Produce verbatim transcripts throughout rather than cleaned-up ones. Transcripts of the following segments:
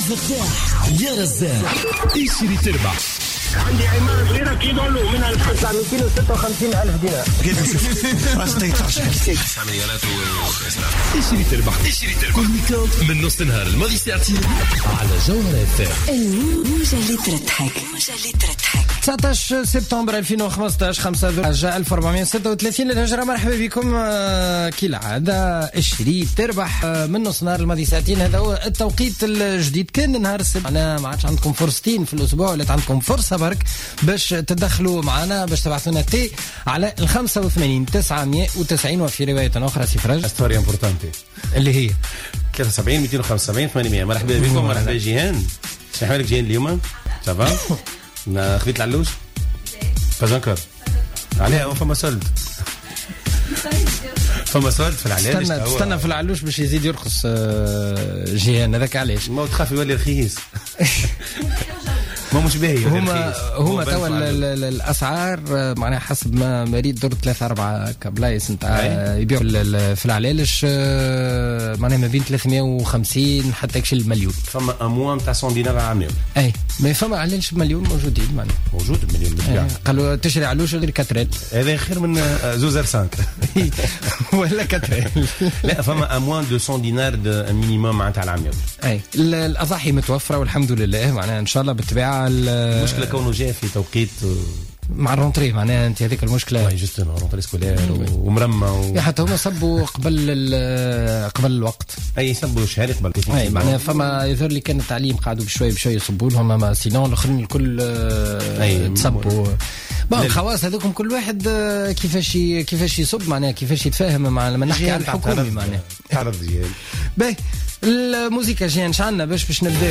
الفتاح يا رزاق اشتري تربح. عندي عمارة صغيرة كيلو من الخمسة مئتين وستة وخمسين ألف دينار. عمليات اشتري تربح. اشتري تربح كل ويكند من نص نهار الماضي ساعتين على جوهر اف ام. الموجة اللي تضحك. الموجة اللي تضحك. تسعة عشر سبتمبر ألفين وخمسطاش خمسة ذو الحجة ألف وأربعمائة وستة وثلاثين للهجرة. مرحبا بكم كالعادة. اشتري تربح من نص نهار الماضي ساعتين. هذا هو التوقيت الجديد. كان نهار السبت أنا ما عادش عندكم فرصتين في الأسبوع ولا عندكم فرصة برك باش تدخلوا معنا باش تبعثونا تي على الخمسة وثمانين تسعمائة وتسعين. وفي رواية أخرى سفراج ستوري امبورتانتي اللي هي ثلاثة وسبعين مئتين وخمسة وسبعين ثمانمائة. مرحبا بكم. مرحبا جيهان. شنو حوالك جيهان اليوم؟ صافا؟ خذيت العلوش؟ فازنكر عليها فما سولد فما سولد في العلاج. استنى استنى في العلوش باش يزيد يرخص جيهان. هذاك علاش ما تخاف يولي رخيص. ما مش باهي. هما هما توا الاسعار معناها حسب ما مريد دور ثلاثة أربعة كبلايص نتاع يبيعوا في العلالش معناها ما بين ثلاثمائة وخمسين حتى يكشي المليون. فما اموان تاع مئة دينار عامل. اي ما فما علالش بمليون موجودين معناها موجود بمليون بالفعل. قالوا تشري علوش غير كاترين. هذا خير من زوزر سانك ولا كاترين. لا فما اموان مئتين دينار مينيموم معناتها على العامل. اي الاضاحي متوفره والحمد لله معناها ان شاء الله بالطبيعه. المشكله كونه جاء في توقيت مع الرونتري معناها انت هذيك المشكله. اي جوست رونتري سكولير ومرمى و... حتى هما صبوا قبل قبل الوقت. اي صبوا شهر قبل. اي معناها فما يظهر لي كان التعليم قعدوا بشوي بشوي يصبوا لهم اما سينون الاخرين الكل تصبوا. بون الخواص هذوكم كل واحد كيفاش كيفاش يصب معناها كيفاش يتفاهم مع لما نحكي على الحكومه معناها. تعرض ديال باهي الموسيقى جايه نشعلنا باش باش نبداو.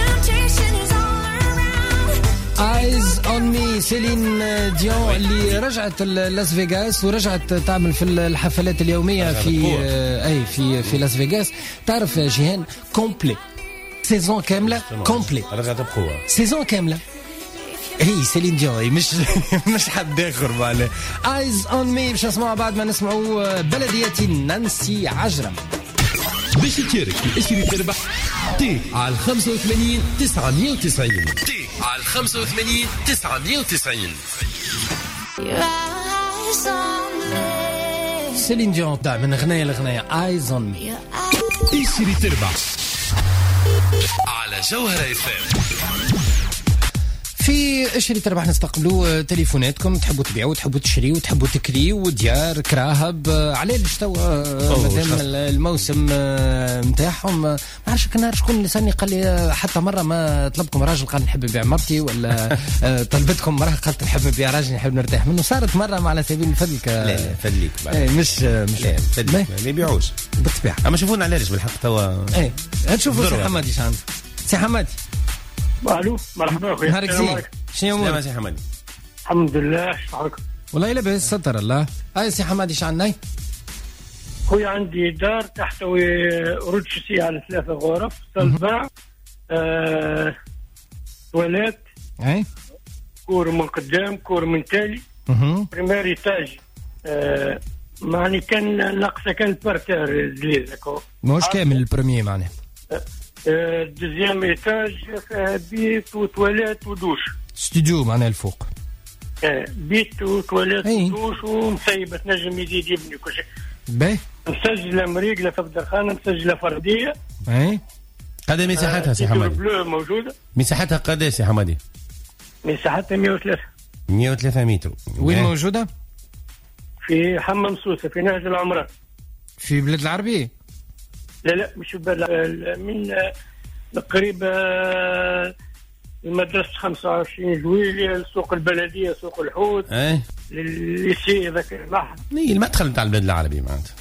Eyes on me سيلين ديون اللي رجعت لاس فيغاس ورجعت تعمل في الحفلات اليومية في أي في في لاس فيغاس. تعرف جيهان كومبلي سيزون كاملة كومبلي رجعت بقوة سيزون كاملة. هي سيلين ديون مش مش حد آخر معناه. Eyes on me باش نسمعوا بعد ما نسمعوا بلدية نانسي عجرم. باش تشارك في اشتري تربح تي على خمسة وثمانين تسعمائة وتسعين. تي على خمسة وثمانين تسعمائة وتسعين. سيلين ديون تاع من غناية لغناية. Eyes on me. اشتري تربح على جوهر اف ام. في اشتري تربح نستقبلوا تليفوناتكم. تحبوا تبيعوا تحبوا تشريوا تحبوا تكريوا ديار كراهب على توا مادام الموسم نتاعهم. ما عرفش كان شكون لساني قال لي حتى مره ما طلبكم راجل قال نحب نبيع مرتي ولا طلبتكم مراه قالت نحب نبيع راجل نحب نرتاح منه. صارت مره على سبيل الفضل ك... لا لا فدليك مش مش لا فدليك ما يبيعوش بالطبيعه. اما شوفونا علاش بالحق توا ايه نشوفوا سي حمادي ايش عنده. سي حمادي الو مرحبا اخويا. نهارك زين. شنو امورك؟ سي حمادي الحمد لله. شحالك؟ والله لاباس ستر الله. هاي سي حمادي ايش عندنا؟ خويا عندي دار تحتوي رودشسي على ثلاثة غرف صلبة آه، تواليت اي كور من قدام كور من تالي بريمير ايتاج آه، معني كان ناقصة كان بارتير زليل مش كامل البريمير معناه. دوزيام ايتاج بيت وتواليت ودوش ستوديو معناه الفوق. بيت وتواليت ودوش ومسيبة تنجم يزيد يبني كل شيء. باهي مسجلة مريقلة في الدخانة مسجلة فردية. اي قد مساحتها سي حمادي؟ بلو موجودة. مساحتها قد سي حمادي؟ مساحتها مئة وثلاثة مئة وثلاثة متر. وين موجودة؟ في حمام سوسة في نهج العمران في بلاد العربية. لا لا مش بلاد من قريب المدرسة خمسة وعشرين جويلية سوق البلدية سوق الحوت ايه الليسي ذاك المحل. ايه المدخل نتاع البلاد العربي معناتها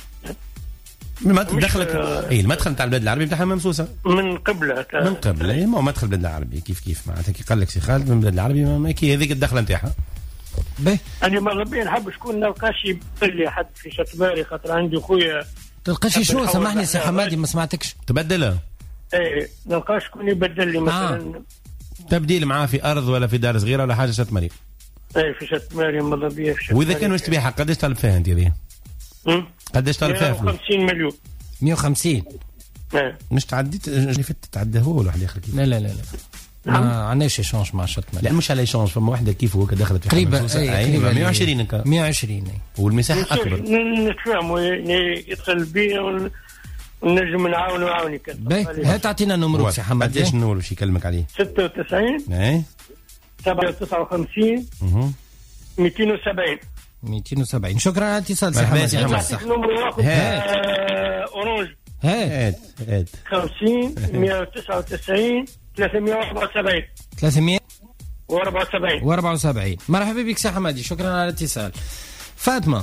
ما دخلك. ايه المدخل نتاع البلاد العربي نتاع حمام سوسة من قبله من قبل. ايه ما مدخل البلاد العربي كيف كيف معناتها كي قال لك سي خالد من البلاد العربي ما كي هذيك الدخله نتاعها. باهي انا ما ربي نحب شكون نلقاش يبدل لي حد في شتباري خاطر عندي خويا. تلقاش شنو سامحني سي حمادي ما سمعتكش. تبدلها. ايه نلقاش شكون يبدل لي مثلا آه. تبديل معاه في ارض ولا في دار صغيره ولا حاجه شت مريم. ايه في شت مريم مضبيه في شت. واذا كان واش تبيعها قداش طالب فيها انت هذه؟ قداش طالب فيها فلوس؟ مئة وخمسين مليون. مئة وخمسين اه. مش تعديت اللي فات تعدى هو ولا واحد اخر كيف؟ لا لا لا لا ما عندناش ايشونج مع شرط مالي. لا مش على ايشونج، فما واحده كيف هو دخلت في قريبه قريبه مية وعشرين هكا مية وعشرين والمساحه اكبر. نتفاهموا يدخل بي ونجم نعاونوا عاونك. باهي هات تعطينا نمرو سي حمد. قداش النمرو باش يكلمك عليه؟ ستة وتسعين اي سبعة وتسعة وخمسين اها مئتين وسبعين مئتين وسبعين. شكرا على الاتصال سي مرحبا حمد. سي حمد. نعطيك نمرو واحد اورانج هات هات هات خمسين مئة وتسعة وتسعين ثلاثمئة وأربعة وسبعين ثلاثمئة وأربعة وسبعين وأربعة وسبعين. مرحبا بك سي حمادي، شكرا على الاتصال. فاطمه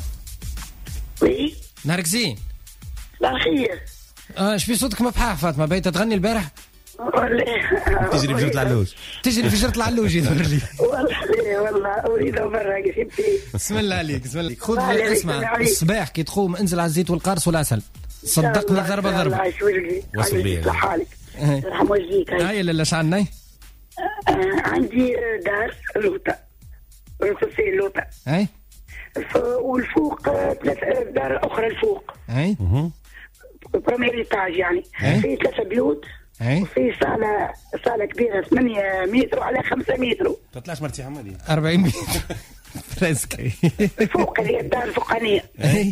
وي نهارك زين. صباح الخير. اه شبي صوتك مبحاح فاطمه؟ بيت تغني البارح؟ تجري في جرة العلوش. تجري في جرة العلوش يظهر لي. والله والله اريد افرق سبتي. بسم الله عليك بسم الله عليك. خذ اسمع الصباح كي تقوم انزل على الزيت والقرص والعسل صدقني ضربه ضربه. وصل بيا حالك يرحم وجهك. هاي لا لا عندنا عندي دار لوطه رصاصي لوطه اي والفوق ثلاث دار اخرى الفوق اي بريمير ايتاج يعني في ثلاثه بيوت اي وفي صاله صاله كبيره ثمانية متر على خمسة متر. تطلعش مرتي حمادي أربعين متر فريسكي فوق اللي الدار الفوقانيه. اي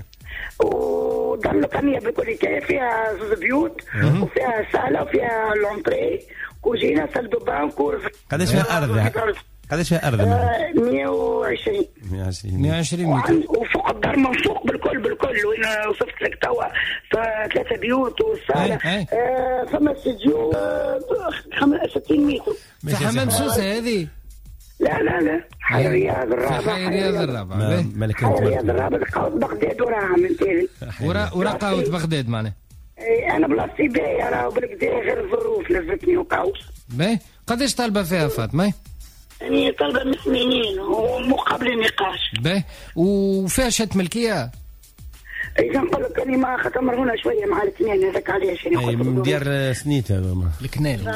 ودار الوطنيه بكل كيف فيها زوج بيوت وفيها صاله وفيها لونطري كوجينه سال دو بان كورس. قداش فيها ارض؟ قداش فيها ارض؟ مئة وعشرين مئة وعشرين متر. وفوق الدار من فوق بالكل بالكل وين وصفت لك توا ثلاثه بيوت والصاله آه فما استديو آه ستين متر. في حمام سوسه هذه؟ لا لا لا حي رياض الرابع. حي رياض الرابع ملك حي رياض الرابع قاوة بغداد وراها من تالي ورا ورا قاوة بغداد معناها. انا بلاصتي باهيه راه بالكدا غير الظروف لفتني وقاوس. باهي قداش طالبه فيها فاطمه؟ يعني طالبه من ثمانين ومقابل النقاش. باهي وفيها شهاده ملكيه؟ اذا نقول لك اني ما ختمر هنا شويه مع الاثنين هذاك علاش يعني اي ندير سنيته الكنال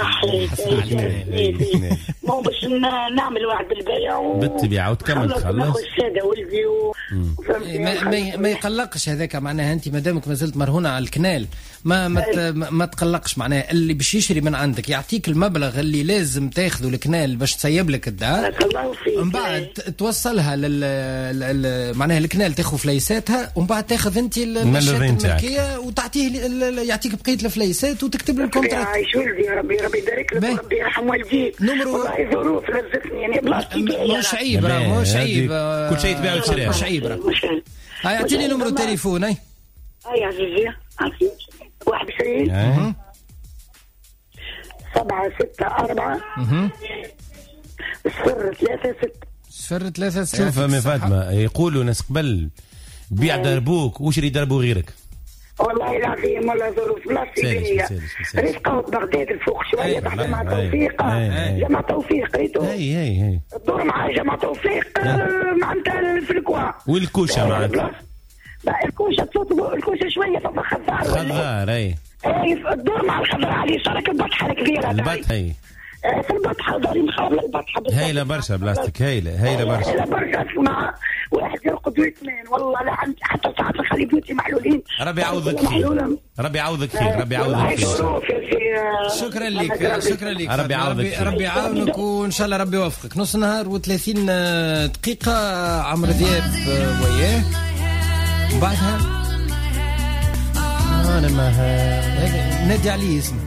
مو باش نعمل واحد البيع بالطبيعه وتكمل تخلص ناخذ شهاده ولدي ما, ما, ما يقلقش هذاك معناها انت مادامك مازلت مرهونه على الكنال ما ما, ما تقلقش معناها اللي باش يشري من عندك يعطيك المبلغ اللي لازم تاخذه الكنال باش تسيب لك الدار ومن بعد توصلها لل معناها الكنال تاخذ فليساتها ومن بعد تاخذ انت الشهاده الملكيه وتعطيه يعطيك بقيه الفليسات وتكتب له الكونتراكت. عايش ولدي يا ربي ربي يبارك لك وربي يرحم والديك. والله ظروف لزتني يعني بلاصتي مش عيب راه مش عيب كل شيء تبيع وتشري مش عيب راه. هاي اعطيني نمرو التليفون. هاي هاي عزيزي عطيك واحد وعشرين سبعة ستة أربعة صفر ثلاثة ستة صفر ثلاثة ستة. شوف يا فاطمة يقولوا ناس قبل بيع دربوك وشري دربو غيرك. والله العظيم والله ظروف بلاصتي بيا رزقه بغداد الفوق شويه تحت مع توفيق جمع توفيق ريتو اي اي اي الدور مع جمع توفيق معناتها في الكوا والكوشه معك الكوشه تصوت الكوشه شويه فما خضار خضار اي اي الدور مع الخضار على شارك البطحه الكبيره البطحه اي في البطحه داري مخابله البطحه هايله برشا بلاستيك هايله هايله برشا هايله برشا اسمع واحد يرقد واثنين والله لا عندي حتى ساعات نخلي بيوتي محلولين. ربي يعوضك خير ربي يعوضك خير ربي يعوضك خير. شكرا لك شكرا لك ربي يعوضك خير ربي يعاونك وان شاء الله ربي يوفقك. نص نهار وثلاثين دقيقة عمرو دياب وياه بعدها انا ما نادي عليه اسمه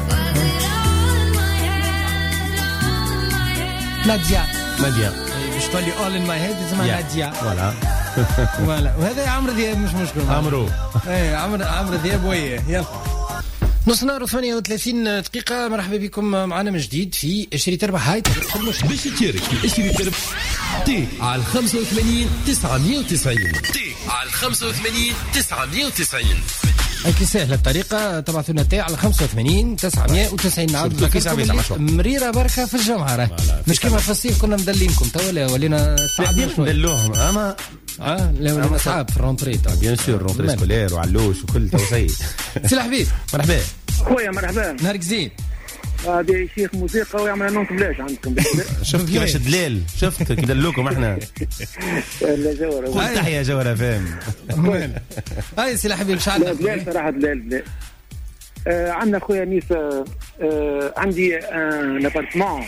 نادية نادية باش تقول لي اول ان ماي هيد اسمها نادية فوالا فوالا وهذا عمرو دياب مش مشكل عمرو اي عمرو عمرو دياب وياه. يلا نص نهار وثمانية وثلاثين دقيقة. مرحبا بكم معنا من جديد في اشري تربح. هاي باش تشارك في اشري تربح تي على خمسة وثمانين تسعمية وتسعين تي على خمسة وثمانين تسعمية وتسعين. هيك سهلة الطريقة. تبعثوا لنا تي على خمسة وثمانين تسعمية وتسعين. نعاود مريرة بركة في الجمعة راه مش كما في الصيف كنا مدلينكم تو ولينا صعبين ندلوهم اما اه لا ولا صعب في الرونتري بيان سور الرونتري سكولير وعلوش وكل توسيد. سي الحبيب مرحبا خويا مرحبا نهارك زين. هذا شيخ موسيقى ويعمل نوم بلاش عندكم. شفت كيفاش دلال شفت كي دلوكم احنا. لا جوهر كل تحية جوهر فهم. هاي سي الحبيب شحال دلال صراحة دلال دلال آه عندنا خويا نيس آه آه عندي ان ابارتمون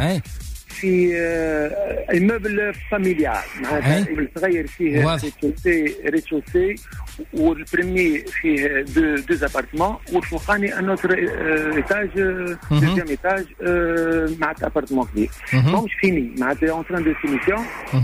في آه المبل فاميليال معناتها صغير فيه ريتشوسي ريتشوسي والبريمي فيه دو دو ابارتمون والفوقاني ان اوتر ايتاج دوزيام ايتاج معناتها ابارتمون كبير ماهمش فيني معناتها اون تران دو فينيسيون.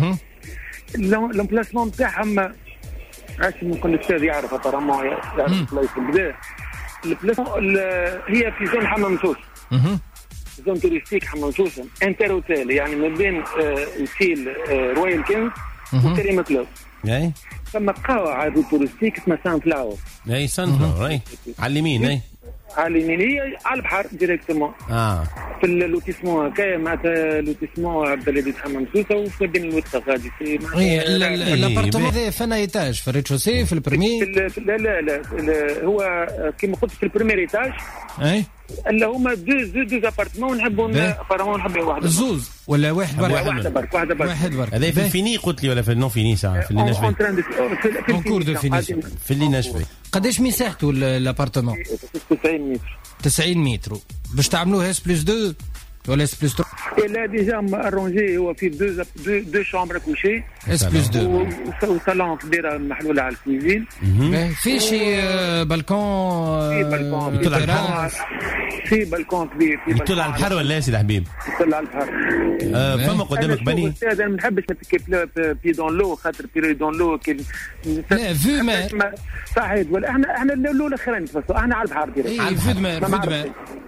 لومبلاسمون تاعهم عاش ممكن الاستاذ يعرف ابارامون يعرف بلايص البدا البلاصه هي في زون حمام مشوش زون توريستيك حمام مشوش انتر اوتيل يعني ما بين الفيل رويال كينز وكريم كلوب. اي ثم قاعه توريستيك اسمها سان فلاور. اي سان فلاور اي على اليمين. اي على اليمين هي على البحر ديريكتومون. اه في اللوتيسمون هكايا معناتها لوتيسمون عبد العزيز حمام سوسه وفي بين الوثقه غادي في الابارتمون هذا فانا ايتاج في الريتشوسي في البريمي. لا لا لا هو كما قلت في البريمير ايتاج. اي اللي هما دو دو دو ابارتمون نحبوا ابارتمون نحبوا واحد زوز ولا واحد برك واحد برك واحد برك واحد برك. هذا في الفيني قلت لي ولا في النون فيني ساعه في اللي نشفي في الكور دو فينيسيون في اللي نشفي. قداش مساحته الابارتمون؟ تسعين متر. تسعين متر باش تعملوه اس بلس دو ولا اس بلس ثلاثة؟ لا ديجا ارونجي هو في دو دو دو شامبر كوشي اس بلس دو وصالون كبيره محلوله على الكوزين. في شي بالكون في بالكون يطلع على البحر. في بالكون كبير في يطلع على البحر ولا يا سيدي حبيب؟ يطلع على البحر. فما قدامك بني؟ انا ما نحبش نتكي بي دون لو خاطر بي دون لو كي لا فو مار صحيح ولا احنا احنا الاولى خيرين بس احنا على البحر ديريكت على فو مار فو مار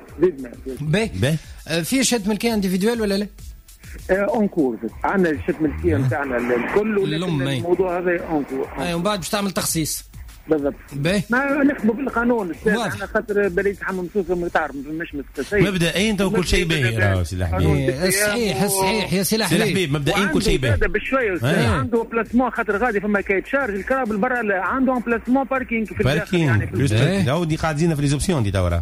باهي. في شهاده ملكيه انديفيدوال ولا لا؟ اونكور عندنا الشهاده الملكيه نتاعنا الكل ولكن الموضوع هذا اونكور. اي ومن بعد باش تعمل تخصيص بالضبط. باهي ما نخدموا بالقانون احنا خاطر بلديه حمام سوسه ما تعرف مش مستسيغ مبدئيا انت وكل شيء باهي راهو سي الحبيب. صحيح صحيح يا سي الحبيب مبدئيا كل شيء باهي. هذا بشويه عنده بلاسمون خاطر غادي فما كايت شارج الكراب برا عنده بلاسمون باركينغ في الداخل يعني في دي قاعدين في لي زوبسيون دي توا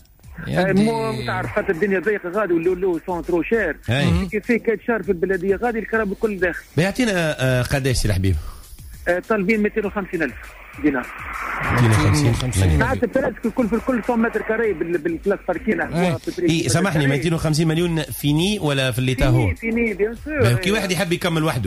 مو تعرف خاطر الدنيا ضيقه غادي ولا لو سون ترو شير كيف في كايت شارج في البلديه غادي الكراب الكل داخل. بيعطينا قداش سي الحبيب؟ طالبين مئتين وخمسين ألف دينار. مئتين وخمسين ساعات الثلاث الكل في الكل مئة متر كاري بالبلاص باركين. اي سامحني مئتين وخمسين مليون فيني ولا في اللي تاهو؟ فيني بيان سور. كي واحد يحب يكمل وحده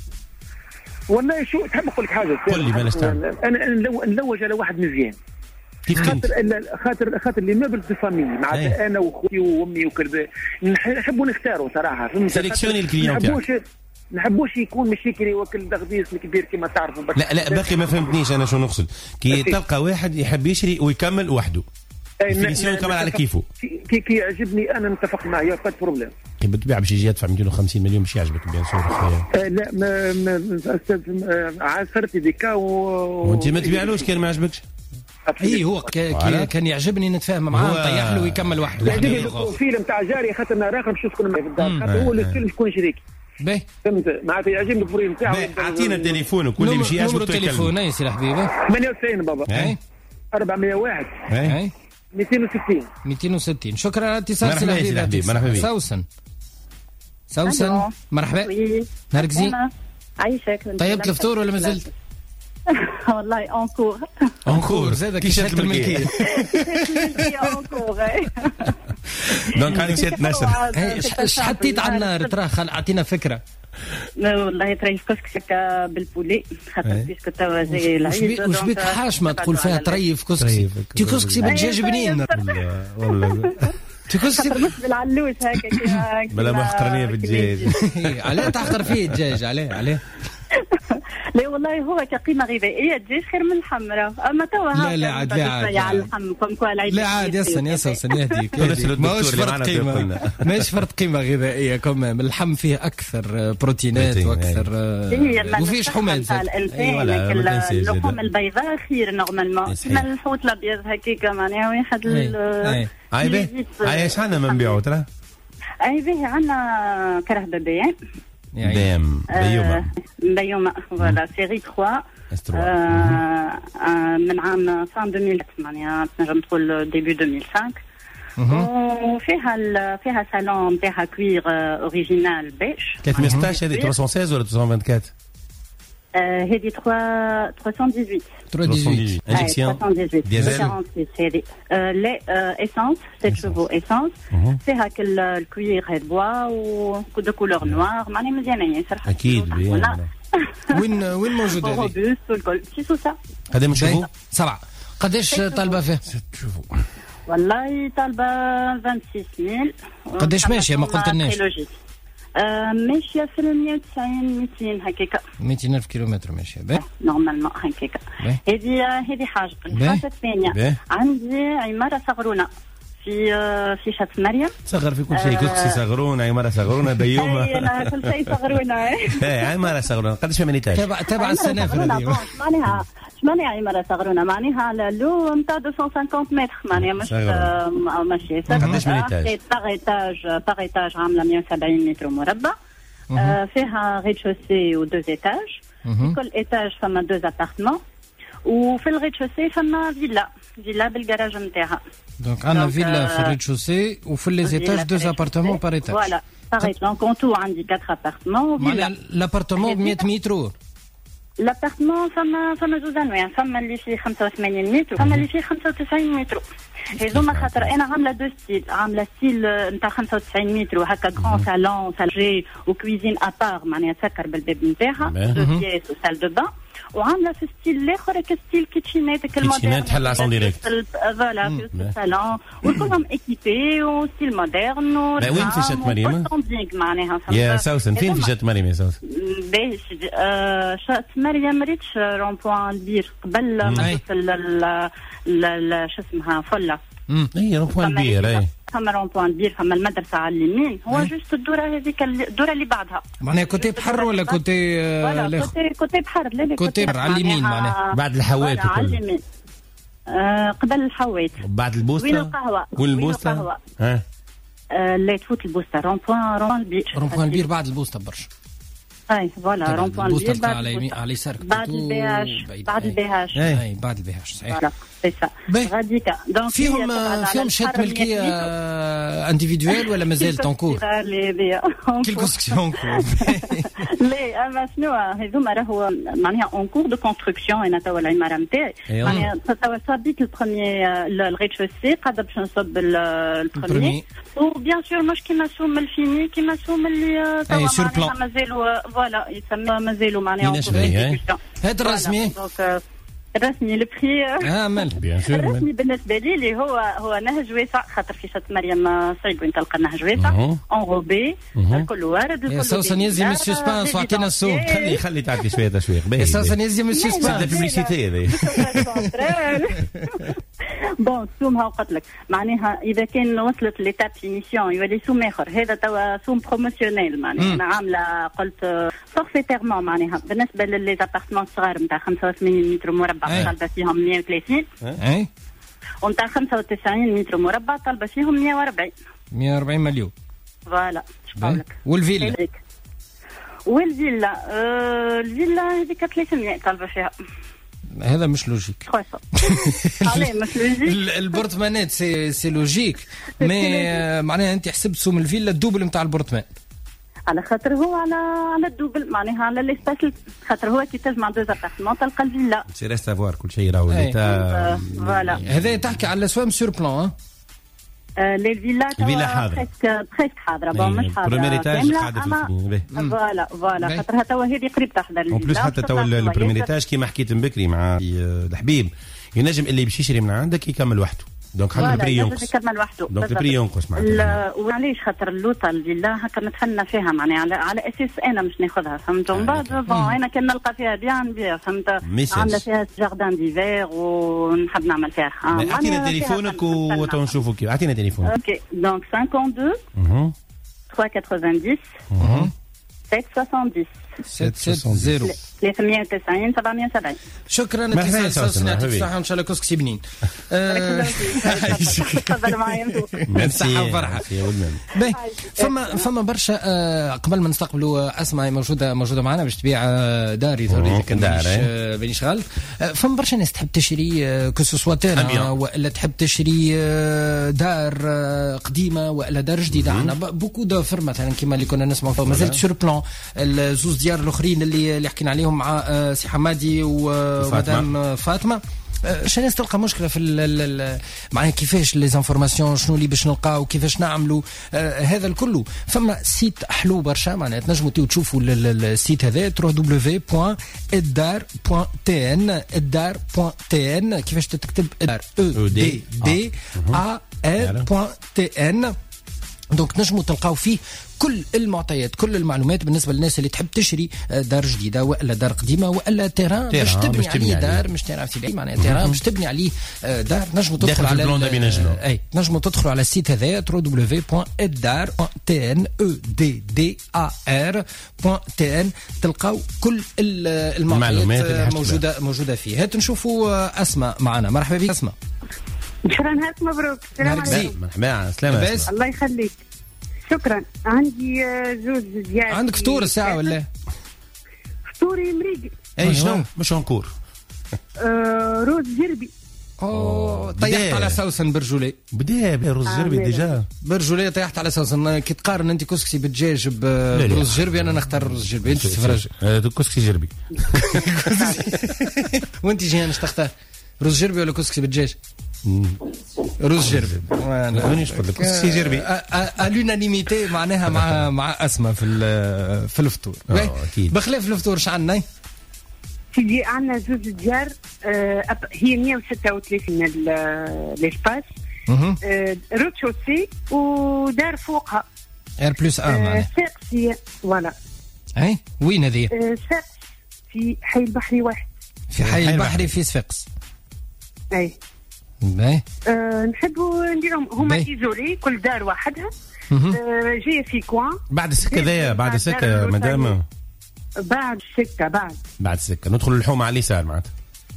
والله شو تحب نقول لك حاجه؟ قول لي بلاش تعمل. انا نلوج على واحد مزيان كيف خاطر خاطر خاطر اللي مبل في فامي معناتها انا واخوتي وامي وكذا نحبوا نختاروا صراحه فهمت. سيليكسيوني الكليون تاعك. نحبوش يكون مشيكري وكل دغديس كبير كما تعرفوا. لا لا باقي ما فهمتنيش انا شو نقصد. كي تلقى واحد يحب يشري ويكمل وحده الفينيسيون يكمل على كيفه كي كي يعجبني انا نتفق معاه يا با بروبليم. كي بالطبيعه باش يجي يدفع مئتين وخمسين مليون باش يعجبك بيان سور خويا. لا ما ما عاصرت ديكا وانت ما تبيعلوش كان ما عجبكش. اي هو كان يعجبني نتفاهم معاه نطيح له ويكمل وحده. يعجبني الفيلم تاع جاري خاطر انا راقب باش نسكن معاه في الدار خاطر هو الفيلم شكون شريكي. باهي فهمت معناتها يعجبني الفريم تاعو. اعطينا تليفونك واللي مشي يعجبك تليفون. تليفون اي سي حبيبي ثمانية وتسعين بابا اي أربعمية وواحد اي مئتين وستين مئتين وستين. شكرا على الاتصال سي الحبيب. مرحبا بك سوسن سوسن مرحبا نهارك زين. عايشك طيبت الفطور ولا مازلت؟ والله اونكور اونكور زادك كي شات الملكيه اونكور. دونك هذيك شات نشر اش حطيت على النار ترى اعطينا فكره. والله تريف كسكسك بالبولي خاطر بيسكو توا جاي العيد. وش بك حاشمه تقول فيها تريف كسكسي تي كسكسي بالدجاج بنين والله تي كسكسي مش بالعلوش هكا كيما بلا ما خطرنيه بالدجاج. علاه تحقر فيه الدجاج عليه عليه. لا والله هو كقيمه غذائيه الدجاج خير من الحمراء اما توا لا لا عاد لا عاد على اللحم كم كوا العيد. لا عاد يسن يسن يسن يهديك ماهوش فرق قيمه ماهوش فرق قيمه غذائيه كم اللحم فيه اكثر بروتينات واكثر وفيه شحومات. اللحوم البيضاء خير نورمالمون كيما الحوت الابيض هكاك معناها واحد. اي باهي اي شحال من نبيعوا ترى؟ اي باهي عندنا كرهبه بيع دام بيومه بيومه فوالا سيري ثلاثة من عام سان ألفين وثمانية معناها تنجم تقول ديبي ألفين وخمسة. وفيها فيها صالون نتاعها كوير اوريجينال بيش. ثلاثمية وستة عشر هذه ثلاثمية وستة عشر ولا ثلاثمية وأربعة وعشرين؟ هذه ثلاثمائة وثمانية ثمانية انجكسيون ديزل هذه لي اسانس ست شوفو اسانس فيها كل الكوير هاد بوا ودو كولور نوار معني مزيانين ياسر اكيد وين وين موجود هذه روبوست والكل سي سوسا قداش نشوفوا سبعة قداش طالبه فيه شوفوا والله طالبه ستة وعشرين ألف قداش ماشيه ما قلتلناش ماشيه في مئة وتسعين مئتين هكاكا مئتين ألف كيلومتر ماشيه باهي نورمالمون هكاكا هذه هذه حاجه. الحاجه الثانيه عندي عماره صغرونه في في شط مريم. صغر في كل شيء كوكسي صغرونه عماره صغرونه بيومه اي كل شيء صغرونه اي عماره صغرونه قداش فيها مانيتاج تبع تبع السنافر هذه معناها معناها عماره صغرونه معناها لو نتاع مئتين وخمسين متر معناها مش ماشي قداش مانيتاج باغيتاج باغيتاج عامله مئة وسبعين متر مربع فيها ريد شوسي ودو ايتاج كل ايتاج فما دو ابارتمون وفي الريد شوسي فما فيلا فيلا بالجراج نتاعها. دونك عندنا فيلا في الريد شوسي وفي لي ايتاج دو ابارتمون بار ايتاج. فوالا باغي دونك اون تو عندي أربعة ابارتمون فيلا. لابارتمون ب مئة متر. لابارتمون فما فما زوج انواع فما اللي فيه خمسة وثمانين متر فما اللي فيه خمسة وتسعين متر. هذوما خاطر انا عامله دو ستيل عامله ستيل نتاع خمسة وتسعين متر وهكا غران سالون سالجي وكويزين ابار معناها سكر بالباب نتاعها دو بيس وسال دو بان وعامله في ستيل الاخر كستيل كيتشينات كالموديل كيتشينات تحل على ديريكت فوالا في الصالون وكلهم ايكيبي وستيل مودرن. وين في شات مريم؟ معناها يا سوسن فين في شات مريم يا سوسن؟ باهي شات مريم ريتش رون بوان البير قبل ما توصل شو اسمها فله. اي رون بوان البير اي فما رون بوان البير فما المدرسه على اليمين هو جوست الدوره هذيك الدوره اللي بعدها معناها كوتي بحر ولا كوتي ولا كوتي كوتي بحر لا لا كوتي بحر على اليمين معناها بعد الحوات على اليمين قبل الحوات بعد البوسطه وين القهوه وين البوسطه ها لا تفوت البوسطه رون بوان رون البير رون بوان البير بعد البوسطه برشا اي فوالا رون بوان البير بعد على يمين على يسارك بعد البيهاش بعد البيهاش اي بعد البيهاش صحيح سي سا غاديكا دونك فيهم فيهم شهاده ملكيه انديفيدوال ولا مازال تونكور كيل كونستركسيون لا اما شنو هذوما راهو معناها اون كور دو كونستركسيون انا توا العماره نتاعي معناها توا صابيت البروميي الريد شوسي قاعده باش نصب البروميي وبيان سور مش كيما سوم الفيني كيما سوم اللي توا معناها مازالوا فوالا يسمى مازالوا معناها هذا الرسمي الرسمي البخي اه مال بيان سور الرسمي بالنسبه لي اللي هو هو نهج واسع خاطر في شط مريم صعيب وين تلقى نهج واسع اون روبي الكل وارد الكل يا سوسن يزي مسيو سبانس واعطينا السوم خلي خلي تعطي شويه تشويق يا سوسن يزي مسيو سبانس الببليسيتي هذه بون سوم ها قلت لك معناها اذا كان وصلت ليتاب فينيسيون يولي سوم اخر هذا توا سوم بروموسيونيل معناها انا عامله قلت فورفيتيرمون معناها بالنسبه للي زابارتمون الصغار نتاع خمسة وثمانين متر مربع طالبه فيهم مئة وثلاثين اي ونتاع خمسة وتسعين متر مربع طالبه فيهم مئة وأربعين مئة وأربعين مليون فوالا اش قال لك والفيلا والفيلا آه الفيلا هذيك ثلاثمائة طالبه فيها هذا مش لوجيك عليه مش لوجيك البورتمانات سي سي لوجيك مي معناها انت حسبت سوم الفيلا الدوبل نتاع البورتمان على خاطر هو على على الدوبل معناها على ليسباس خاطر هو كي تجمع دو ابارتمون تلقى الفيلا سي ريست افوار كل شيء راهو ليتا فوالا هذا تحكي على سوام سور بلان لي فيلا الفيلا حاضره بريسك حاضره بون مش حاضره بريمير ايتاج قاعده في فوالا فوالا خاطرها توا هذه قريب تحضر اون بليس حتى توا البريمير ايتاج كيما حكيت من بكري مع الحبيب ينجم اللي باش يشري من عندك يكمل وحده دونك حتى البري ينقص يكمل وحده دونك البري ينقص معناتها وعلاش خاطر اللوطه الفيلا هكا نتفنى فيها معناها على, على اساس انا مش ناخذها فهمت من بعد بون انا كان نلقى فيها بيان نبيع فهمت عامله فيها جاردان ديفير ونحب نعمل فيها اعطينا تليفونك وتنشوفوا كيف اعطينا تليفونك اوكي دونك خمسة وخمسين ثلاثمائة وثمانين سبعة وستين سبعة ستين ثلاثمائة وتسعين سبعمائة وسبعين شكرا اتصال سوسن يعطيك الصحة وان شاء الله كوسك سيبنين تفضل معايا بالصحة وفرحة فما فما برشا قبل ما نستقبلوا اسماء موجودة موجودة معنا باش تبيع داري ذوري بنيش غلط فما برشا ناس تحب تشري كوسوسوا تانا ولا تحب تشري دار قديمة ولا دار جديدة عندنا بوكو دوفر مثلا كيما اللي كنا نسمعوا مازالت سور بلان الزوز ديار الاخرين اللي اللي حكينا عليهم مع سي حمادي ومدام فاطمه. شنو الناس تلقى مشكله في معناها كيفاش لي زانفورماسيون شنو اللي باش نلقاو كيفاش نعملوا آه هذا الكل. فما سيت حلو برشا معناها تنجموا تشوفوا السيت هذا دبليو دبليو دبليو دوت ادار دوت تي ان ادار دوت تي ان كيفاش تكتب ادار او دي دي ا ار دوت تي ان. دونك نجموا تلقاو فيه كل المعطيات كل المعلومات بالنسبه للناس اللي تحب تشري دار جديده ولا دار قديمه ولا تيران باش تبني عليه دار مش تيران سيدي معناها تيران باش تبني عليه دار. نجموا تدخلوا على اي نجموا تدخلوا على السيت هذا دبليو دبليو دبليو دوت ادار دوت تي ان او دي دي ا ار دوت تي ان تلقاو كل المعلومات موجوده موجوده فيه. هات نشوفوا اسماء معنا. مرحبا بك اسماء. شكرا هات مبروك. السلام عليكم. مرحبا سلامة. الله يخليك. شكرا. عندي زوج ديال. عندك فطور الساعة ولا؟ فطوري مريقل. اي شنو؟ مش هنكور. آه روز جربي. اوه طيحت على سوسن برجولي. بدا روز جربي ديجا. برجولي طيحت على سوسن. كي تقارن انت كسكسي بالدجاج بروز جربي انا نختار روز جربي. انت تفرج. كسكسي جربي. وانت جيهان اش تختار؟ روز جربي ولا كسكسي بالدجاج؟ روز جربي. انا ايش قلت لك كسكسي جربي الونانيميتي معناها مع مع اسماء في في الفطور. بخلاف الفطور اش عندنا؟ تيجي عندنا زوج ديار هي مية وستة وثلاثين الاسباس روتشوسي ودار فوقها ار بلس ا معناها ساقسي فوالا. اي وين هذه؟ ساقس في حي البحري واحد. في حي البحري في صفاقس. اي باهي. أه نحبوا نديرهم هما ايزولي كل دار وحدها. أه جايه في كوان بعد السكه ذايا بعد السكه مدام بعد السكه بعد بعد السكه ندخل الحومه على اليسار معناتها.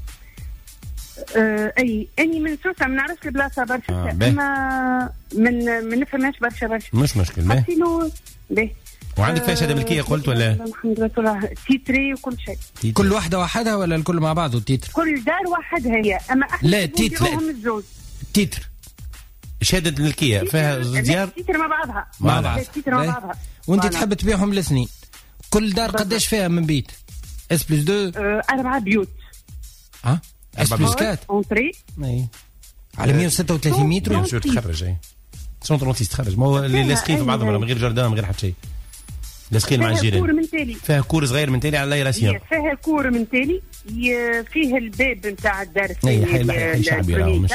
أه اي اني من سوسه ما نعرفش البلاصه برشا آه اما من ما نفهمهاش برشا برشا مش مشكل. باهي باهي. وعندك فيها شهاده ملكيه قلت ولا؟ الحمد لله تيتري وكل شيء. كل واحده وحدها ولا الكل مع بعض التيتر؟ كل دار وحدها هي اما احنا لا تيتر تيتر شهاده الملكيه فيها ديار تيتر مع بعضها مع بعضها تيتر مع بعضها. وانت تحب تبيعهم الاثنين. كل دار قداش فيها من بيت؟ اس بلس دو أه أربعة بيوت. ها اس بلس كات اونتري اي على مية وستة وثلاثين متر. بيان سور تخرج اي سون ترونتيس تخرج. ما هو اللي لاصقين في بعضهم من غير جردان من غير حتى شيء لاصقين مع الجيران. فيها كور صغير من تالي على لايراسيون. فيها كور من تالي فيه الباب نتاع الدار الثاني. اي حي حي شعبي راه مش.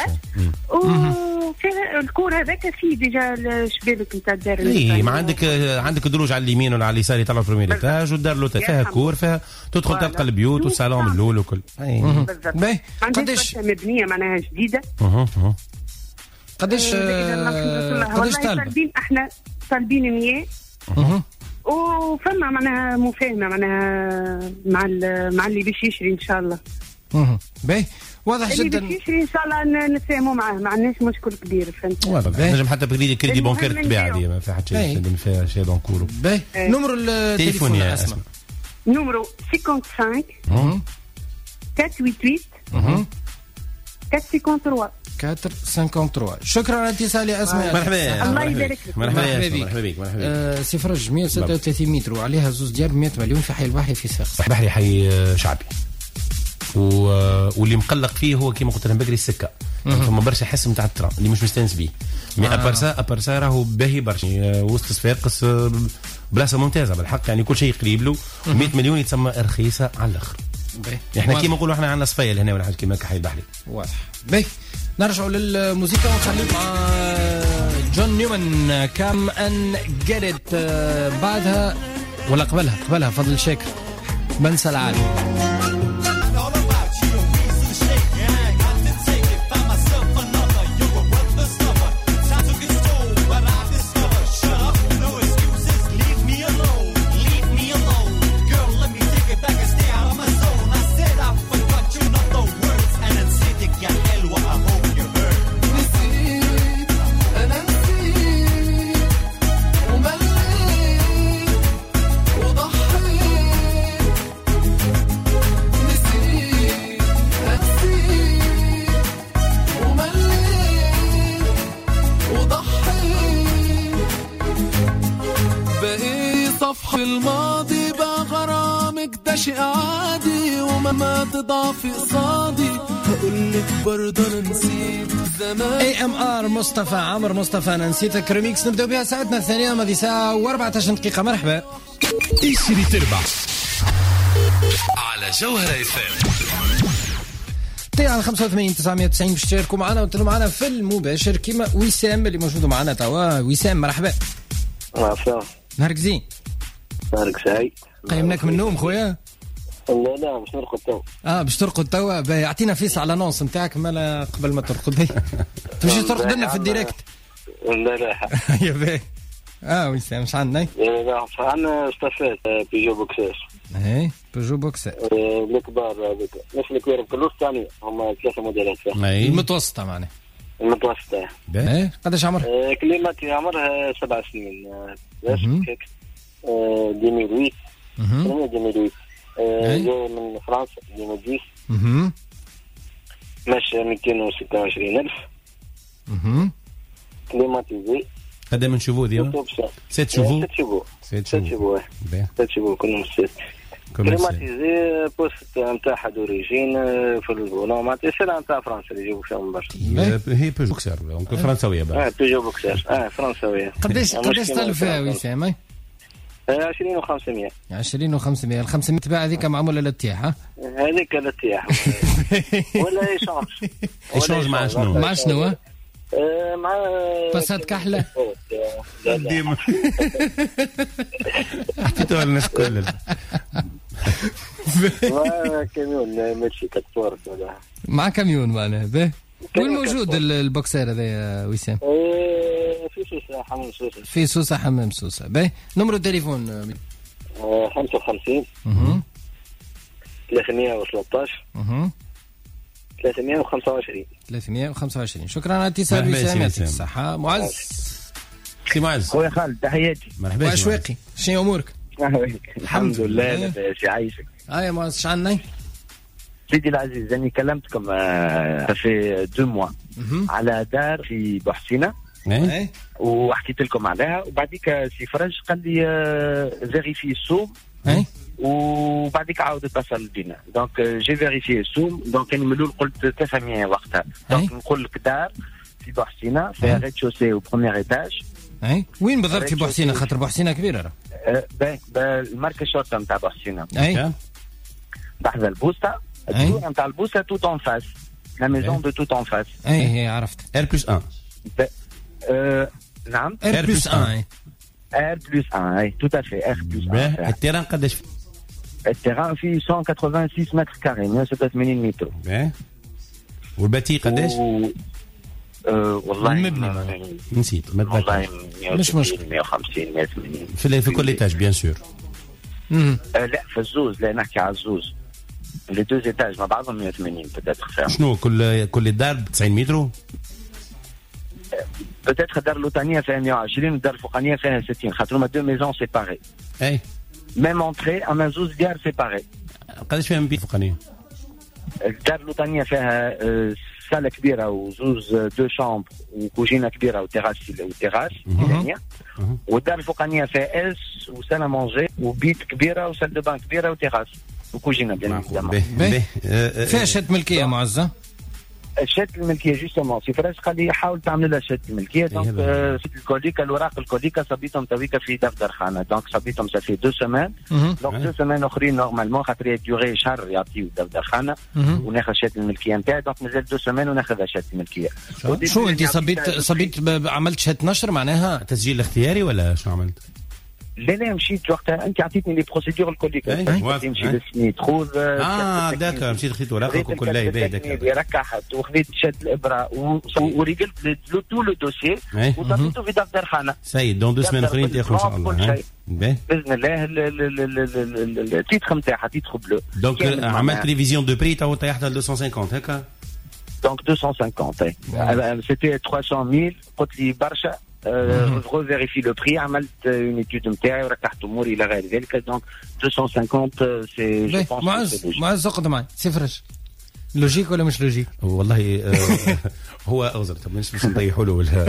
وفيها الكور هذاك فيه ديجا الشبابك نتاع الدار. اي ما عندك عندك دروج على اليمين ولا على اليسار يطلعوا البريمير ايتاج والدار لوتا فيها كور فيها تدخل تلقى البيوت والصالون من الاول وكل. اي باهي. قداش مبنيه معناها جديده. اها اها قداش قداش طالبين احنا طالبين مية. اها وفما معناها مفاهمه معناها مع مع اللي باش يشري ان شاء الله. اها باهي واضح جدا. اللي باش يشري ان شاء الله نتفاهموا معاه ما عندناش مشكل كبير. فهمت واضح. نجم حتى بكريدي كريدي بانكير تبيع هذه ما فيها حتى شيء ما فيها شيء دونكورو. باهي نمر التليفون يا اسماء. نمرو خمسة وخمسين اها ثلاثمية وثمانية وثمانين أربعمية وخمسة وثلاثين. شكرا على الاتصال يا اسماء. مرحبا. الله يبارك فيك. مرحبا بك. مرحبا بك. مرحبا. سي فرج مية وستة وثلاثين متر وعليها زوز ديار مية مليون في حي البحري في صفاقس. البحري حي شعبي و... واللي مقلق فيه هو كيما قلت لهم بكري السكه. فما برشا حس نتاع الترام اللي مش مستانس بيه. مي ابارسا ابارسا راهو باهي برشا وسط صفاقس بلاصه ممتازه بالحق يعني كل شيء قريب له. مية مليون يتسمى رخيصه على الاخر. احنا كيما نقولوا احنا عندنا صفايل هنا ولا حاجه كيما حي البحري. واضح. باهي نرجعوا للموسيقى ونخليو مع جون نيومان كام ان جيت. بعدها ولا قبلها قبلها فضل شاكر بنسى العالم. صفحة الماضي بقى غرامك ده شيء عادي وما تضعفي قصادي هقولك برضه انا نسيت زمان. اي ام ار مصطفى عمر مصطفى انا نسيتك ريميكس. نبداو بها ساعتنا الثانيه ماضي ساعه و14 دقيقه. مرحبا. اشري تربح على جوهرة اف ام. طيب على خمسة وثمانين تسعمية وتسعين باش تشاركوا معنا وتنو معنا في المباشر كيما وسام اللي موجود معنا توا. وسام مرحبا. مرحبا. نهارك زين. نهارك سعيد. قيمناك من النوم خويا؟ لا لا باش نرقد توا. اه باش ترقد توا. يعطينا فيس على نونس نتاعك مالا قبل ما ترقد. تمشي ترقد لنا في الديريكت. لا لا يا باهي. اه وسام مش عندنا؟ لا عندنا استفاد بيجو بوكسر. ايه بيجو بوكسر الكبار هذوك مش الكبار كلهم ثاني هم ثلاثه موديلات. اي المتوسطه معناها. المتوسطه. ايه قداش عمرها؟ آه كليماتي عمرها سبع سنين. باش هيك ألفين وثمانية. ألفين وثمانية جاي من فرنسا ألفين وعشرة. اها ماشي مئتين وستة وعشرين ألف. اها كليماتيزي. قدام من شوفو ديما؟ ست شوفو. ست شوفو. ست شوفو. ست شوفو كلهم ست. كليماتيزي بوست نتاعها دوريجين في الفولون معناتها سلعة نتاع فرنسا اللي يجيبوا فيهم برشا. هي بيجو بوكسر دونك فرنساوية بقى. اه بيجو بوكسر اه فرنساوية. قداش قداش طالفها وسام؟ عشرين وخمسمية. عشرين وخمسمية. الخمسمية تباع هذيك معمولة للتياح ها؟ هذيك للتياح ولا ايشانج. ايشانج مع شنو؟ مع شنو؟ مع باسات كحلة. ديما حطيتوها للناس الكل. مع كاميون ماشي كتفور ولا مع كاميون معناها. باهي وين موجود البوكسير هذا يا وسام؟ في سوسة حمام سوسة. في سوسة حمام سوسة. باهي نمرو التليفون خمسة وخمسين ثلاثمية وثلاثطاش ثلاثمية وخمسة وعشرين. ثلاثمية وخمسة وعشرين. شكرا على اتصال وسام. يعطيك الصحة. معز. سي معز. خويا خالد تحياتي. مرحبا. واشواقي شنو امورك؟ الحمد لله لاباس يعيشك. اه يا معز شعلنا سيدي العزيز. أنا كلمتكم في دو موا على دار في بوحسينة وحكيت لكم عليها وبعديك سي فرج قال لي فيريفي السوم وبعديك عاود اتصل بينا. دونك جي فيريفي السوم. دونك انا ملول قلت ثلاثمية وقتها. دونك نقول لك دار في بوحسينة فيها ريد شوسي وبروميير ايتاج. اي وين بالضبط في بوحسينة؟ خاطر بوحسينة كبيرة. باهي الماركة الشرطة نتاع بوحسينة. اي بحذا البوسطة. الدور نتاع البوسطة توت اون فاس. لا ميزون دو توت اون فاس. اي عرفت. ار بلس واحد. نعم ار بلس واحد. ار بلس واحد اي تو افي ار بلس واحد. التيران قداش؟ التيران فيه مئة وستة وثمانين متر كاري مئة وستة وثمانين متر. والباتي قداش؟ و... أه والله المبنى نسيت والله مش مشكل. مئة وخمسين مئة وثمانين في في كل ايتاج بيان سور. أه لا في الزوز. لا نحكي على الزوز. لي دو ايتاج مع بعضهم مئة وثمانين بتاتر. شنو كل كل دار ب تسعين متر؟ بتاتر الدار اللوطانيه فيها مئة وعشرين والدار الفوقانيه فيها ستين خاطر هما دو ميزون سيباري. اي ميم اونتري اما زوز ديار سيباري. قداش فيها مبيت فوقانيه؟ الدار اللوطانيه فيها سالة كبيرة وزوز دو شامبر وكوجينة كبيرة وتيراس وتيراس ثانية. والدار الفوقانية فيها اس وسالة مونجي وبيت كبيرة وسال دو بان كبيرة وتيراس وكوجينة بيان ايفيدامون. فيها شهادة ملكية معزة؟ شهادة الملكية جوستومون سي فراس قال لي حاول تعمل لها شهادة الملكية. دونك سيت الكوليكا الوراق الكوليكا صبيتهم تويكا في دفتر خانة. دونك صبيتهم سافي دو سمان. دونك دو سمان اخرين نورمالمون خاطر هي ديوغي شهر يعطيو دفتر خانة وناخذ شهادة الملكية نتاعي. دونك مازال دو سمان وناخذ شهادة الملكية. شو انت صبيت صبيت عملت شهادة نشر معناها تسجيل اختياري ولا شو عملت؟ لا لا مشيت وقتها انت عطيتني لي بروسيدور الكوليكا. تمشي للسميت خذ اه داكا مشيت خذيت ورقك وكل يبي داك ركحت وخذيت شد الابره ورجلت تو لو دوسي وصبيته في دفتر خانه. سيد دون دو سمان اخرين تاخذ ان شاء الله. باذن الله التيتخ نتاعها تيتخ بلو. دونك عملت ريفيزيون دو بري تو طيحت ل مئتين وخمسين هكا. دونك مئتين وخمسين سيتي ثلاثمية ألف. قلت لي برشا. جو فيريفي لو بري عملت اون ايتود نتاعي وركحت اموري الى غير ذلك. دونك مئتين وخمسين سي جو بونس معز معز اقعد معي سي فرج لوجيك ولا مش لوجيك؟ والله هو أوزر طب مش مش نطيحوا له ولا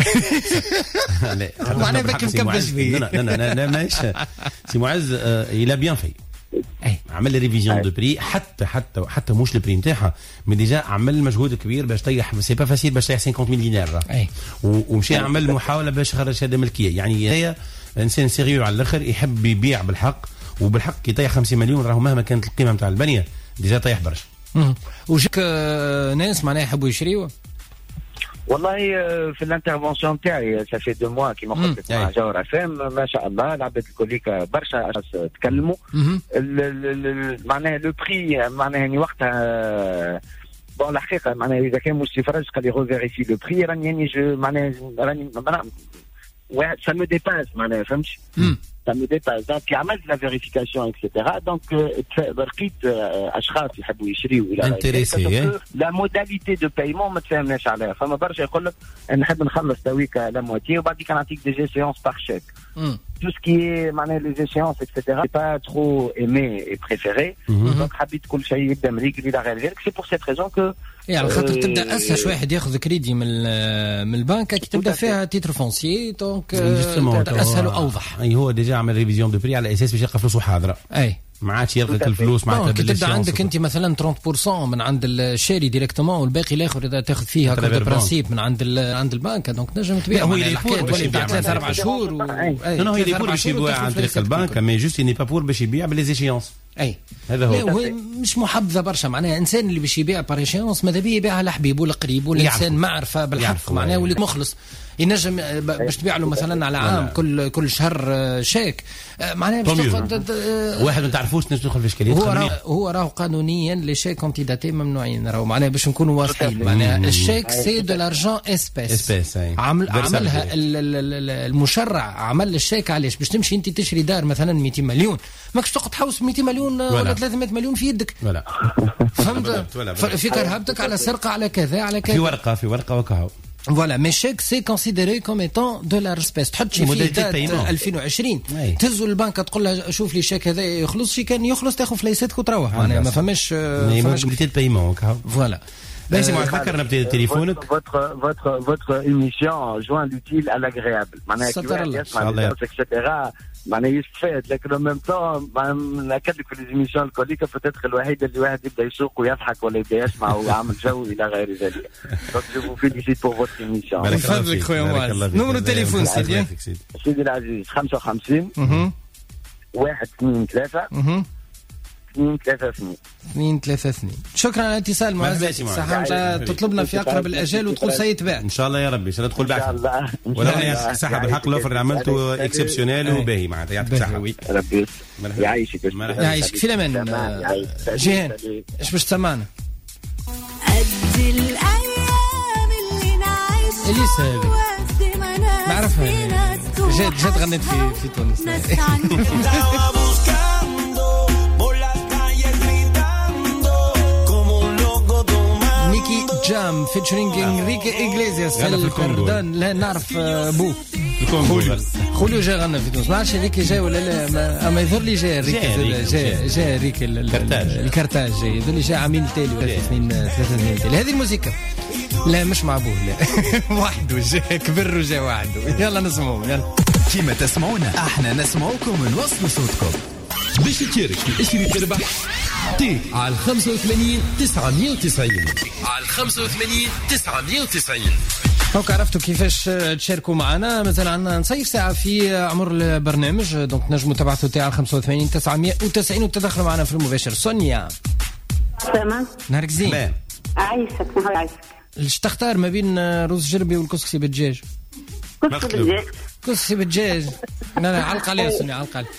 معناه بك مكبش فيه. لا لا لا لا ماشي سي معز إلى بيان في عمل لي ريفيزيون دو بري حتى حتى حتى مش البري نتاعها مي ديجا عمل مجهود كبير باش طيح سي با فاسيل باش طيح خمسين مليون دينار ومشي عمل محاوله باش يخرج شهاده ملكيه. يعني هي انسان سيريو على الاخر يحب يبيع بالحق وبالحق يطيح خمسين مليون راهو مهما كانت القيمه نتاع البنيه ديجا طيح برشا. وجاك ناس معناها يحبوا يشريوا والله في الانترفونسيون تاعي سافي دو موا كيما قلت مع جوهر افام ما شاء الله العباد الكوليك برشا اشخاص تكلموا معناها لو بري معناها يعني وقتها بون الحقيقه معناها اذا كان مش فرج قال لي ريفيريفي لو بري راني يعني معناها راني واحد سا مو ديباس معناها فهمتش ça me dépasse. Donc عملت la vérification et cetera. Donc لقيت اشخاص يحبوا يشريوا الى intéressés. La modalité de paiement ما تفهمناش عليها. فما برشا يقول لك نحب نخلص تويك لا موتي وبعد كي نعطيك دي échéances par chèque. Tout ce qui est معناها les échéances et cetera. C'est pas trop aimé et préféré. Donc حبيت كل شيء يبدا مريقلي لا غير ذلك. C'est pour cette raison que يعني على خاطر تبدا اسهل شويه واحد ياخذ كريدي من من البنك كي تبدا فيها تيتر فونسيي دونك اسهل واوضح. اي هو ديجا عمل ريفيزيون دو بري على اساس باش يلقى فلوسه حاضره. اي ما عادش يلقى الفلوس معناتها كي تبدا عندك انت مثلا ثلاثين بالمئة من عند الشاري ديريكتومون والباقي الاخر اذا تاخذ فيه هكا برانسيب من عند عند البنك دونك تنجم تبيع. هو يليبور باش يبيع ثلاثة أربعة شهور نو هو يليبور باش يبيع عن طريق البنك مي جوست ني با بور باش يبيع بالليزيشيونس. اي هذا هو. هو مش محبذه برشا معناها انسان اللي باش يبيع باريشيونس ماذا بيه يبيعها لحبيبه والقريب والانسان معرفه بالحق معناها واللي مخلص ينجم باش تبيع له مثلا على عام كل كل شهر شيك معناها باش تاخذ واحد ما تعرفوش تدخل في اشكاليه. هو راه هو راه قانونيا لي شيك كونتيداتي ممنوعين راهو معناها باش نكونوا واضحين معناها الشيك سي دو لارجون اسبيس عمل عملها المشرع عمل الشيك علاش باش تمشي انت تشري دار مثلا مئتين مليون ماكش تقعد تحوس مئتين مليون ولا ثلاثمئة مليون في يدك ولا فهمت في كرهبتك على سرقه على كذا على كذا في ورقه في ورقه وكهو. Voilà, mais chèque c'est considéré comme étant de la espèce. تحط شي في دات ألفين وعشرين تهزوا البنك تقول لها شوف لي شيك هذا يخلص شي كان يخلص تاخذ فليساتك وتروح معناها ما فماش فماش موديتي دو بايمون. Voilà. بس ما فكرنا بدي تليفونك. Votre votre votre émission joint l'utile à l'agréable. معناها كي et cetera. معناها يستفاد لكن en même temps نأكد لك في الإيميشن الكوليكا بتدخل الوحيدة اللي واحد يبدا يسوق ويضحك ولا يبدا يسمع ويعمل جو إلى غير ذلك. Donc je vous félicite pour votre émission. بارك فضلك خويا معز. نمرو تليفون سيدي. سيدي العزيز خمسة وخمسين واحد اثنين ثلاثة اثنين ثلاثة اثنين اثنين ثلاثة اثنين. شكرا على الاتصال معز. صحة تطلبنا في أقرب الأجال وتقول سيتباع. إن شاء الله يا ربي. شنو تقول بعد؟ ولا صحة بالحق الأوفر اللي عملته إكسبسيونيل وباهي معناتها يعطيك الصحة. ربي يعيشك. يعيشك في الأمان. جيهان إيش باش تسمعنا؟ أدي الأيام اللي نعيشها إليس هذه ما عرفها جات جات غنيت في في تونس. نيكي جام فيتشرينج انريكي إغليزياس الكردان لا نعرف بو خوليو خوليو جاي غنى في تونس ما عرفتش هذيك جاي ولا لا اما يظهر لي جاي ريكي جاي جاي ريكي الكرتاج جاي يظهر لي جاي عامين تالي ولا اثنين ثلاثة سنين تالي. هذه الموسيقى لا مش مع ابوه لا وحده جاي كبر وجاي وحده. يلا نسمعوا يلا كيما تسمعونا احنا نسمعوكم ونوصلوا صوتكم. باش تشارك في اشري تربح تي على خمسة وثمانين تسعمية وتسعين على خمسة وثمانين تسعمية وتسعين. هوك عرفتوا كيفاش تشاركوا معنا. مازال عندنا نصيف ساعة في عمر البرنامج دونك نجموا تبعثوا تي على خمسة وثمانين تسعمية وتسعين وتدخلوا معنا في المباشر. سونيا تمام نهارك زين. عايشك نهار عايشك. ايش تختار ما بين رز جربي والكسكسي بالدجاج؟ كسكسي بالدجاج. كسكسي بالدجاج. لا لا علق عليها سونيا علق عليها.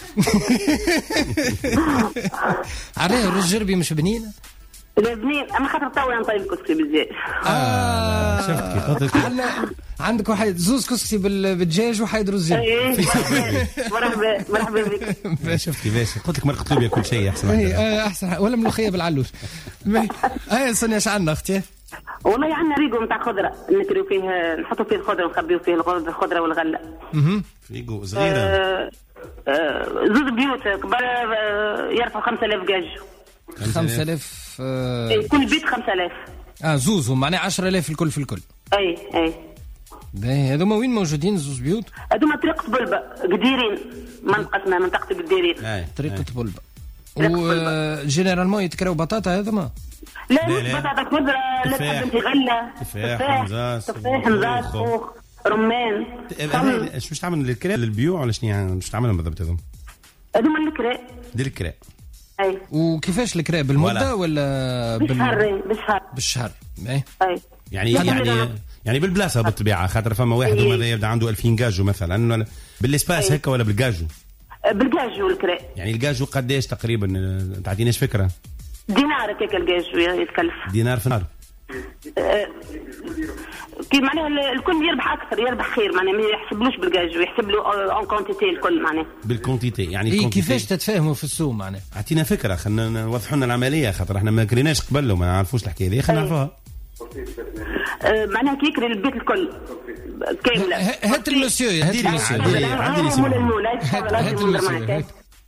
عليه رز جربي مش بنين؟ لا بنين اما خاطر طاوله نطيب كسكسي بالدجاج. اه شفت كيف عندك واحد زوز كسكسي بالدجاج وواحد رز جربي. مرحبا مرحبا بك. شفت كيفاش قلت لك مرقة لوبيا كل شيء احسن. اي احسن ولا ملوخيه بالعلوش. اي سونيا ايش عندنا اختي؟ والله عندنا ريقو نتاع خضره نكريو فيه نحطوا فيه الخضره ونخبيو فيه الخضره والغله. اها ريقو صغيره. آه آه زوز بيوت كبار يرفعوا خمسة آلاف دجاج. خمسة آلاف آه... إيه كل بيت خمسة آلاف. اه زوز معناها عشرة آلاف الكل في الكل. اي اي باهي هذوما وين موجودين زوز بيوت؟ هذوما طريقة بلبة قديرين، منطقتنا منطقة قديرين. طريقة بلبة. وجينيرالمون يتكراو بطاطا هذوما؟ لا مش بطاطا خضرة، لا تحب انت غلة، تفاح مزاز تفاح مزاز خوخ رمان. ايش باش تعمل الكراء للبيوع ولا شنو يعني باش تعملهم بالضبط هذوما؟ هذوما الكراء. دير الكراء. اي. وكيفاش الكراء بالمدة ولا بالشهر؟ بالشهر. بالشهر. اي. اي. يعني يعني يعني بالبلاصه بالطبيعه خاطر فما واحد هذا يبدا عنده ألفين جاجو مثلا بالاسباس هكا ولا بالجاجو؟ بالجاجو الكراء. يعني الجاجو قداش تقريبا تعطيناش فكره؟ دينار هكاك الجاجو يتكلف. دينار في النهار. أه كي معناها الكل يربح اكثر، يربح خير معناها ما يحسبلوش بالجاجو، يحسب له اون كونتيتي الكل معناها. بالكونتيتي يعني إيه كيفاش تتفاهموا في السوق معناها؟ اعطينا فكره خلينا نوضحوا لنا العمليه خاطر احنا ما كريناش قبل وما نعرفوش الحكايه هذه خلينا نعرفوها. أه معناها كي يكري البيت الكل كامله. هات المسيو هات المسيو عندي لي سيمون. هات المسيو.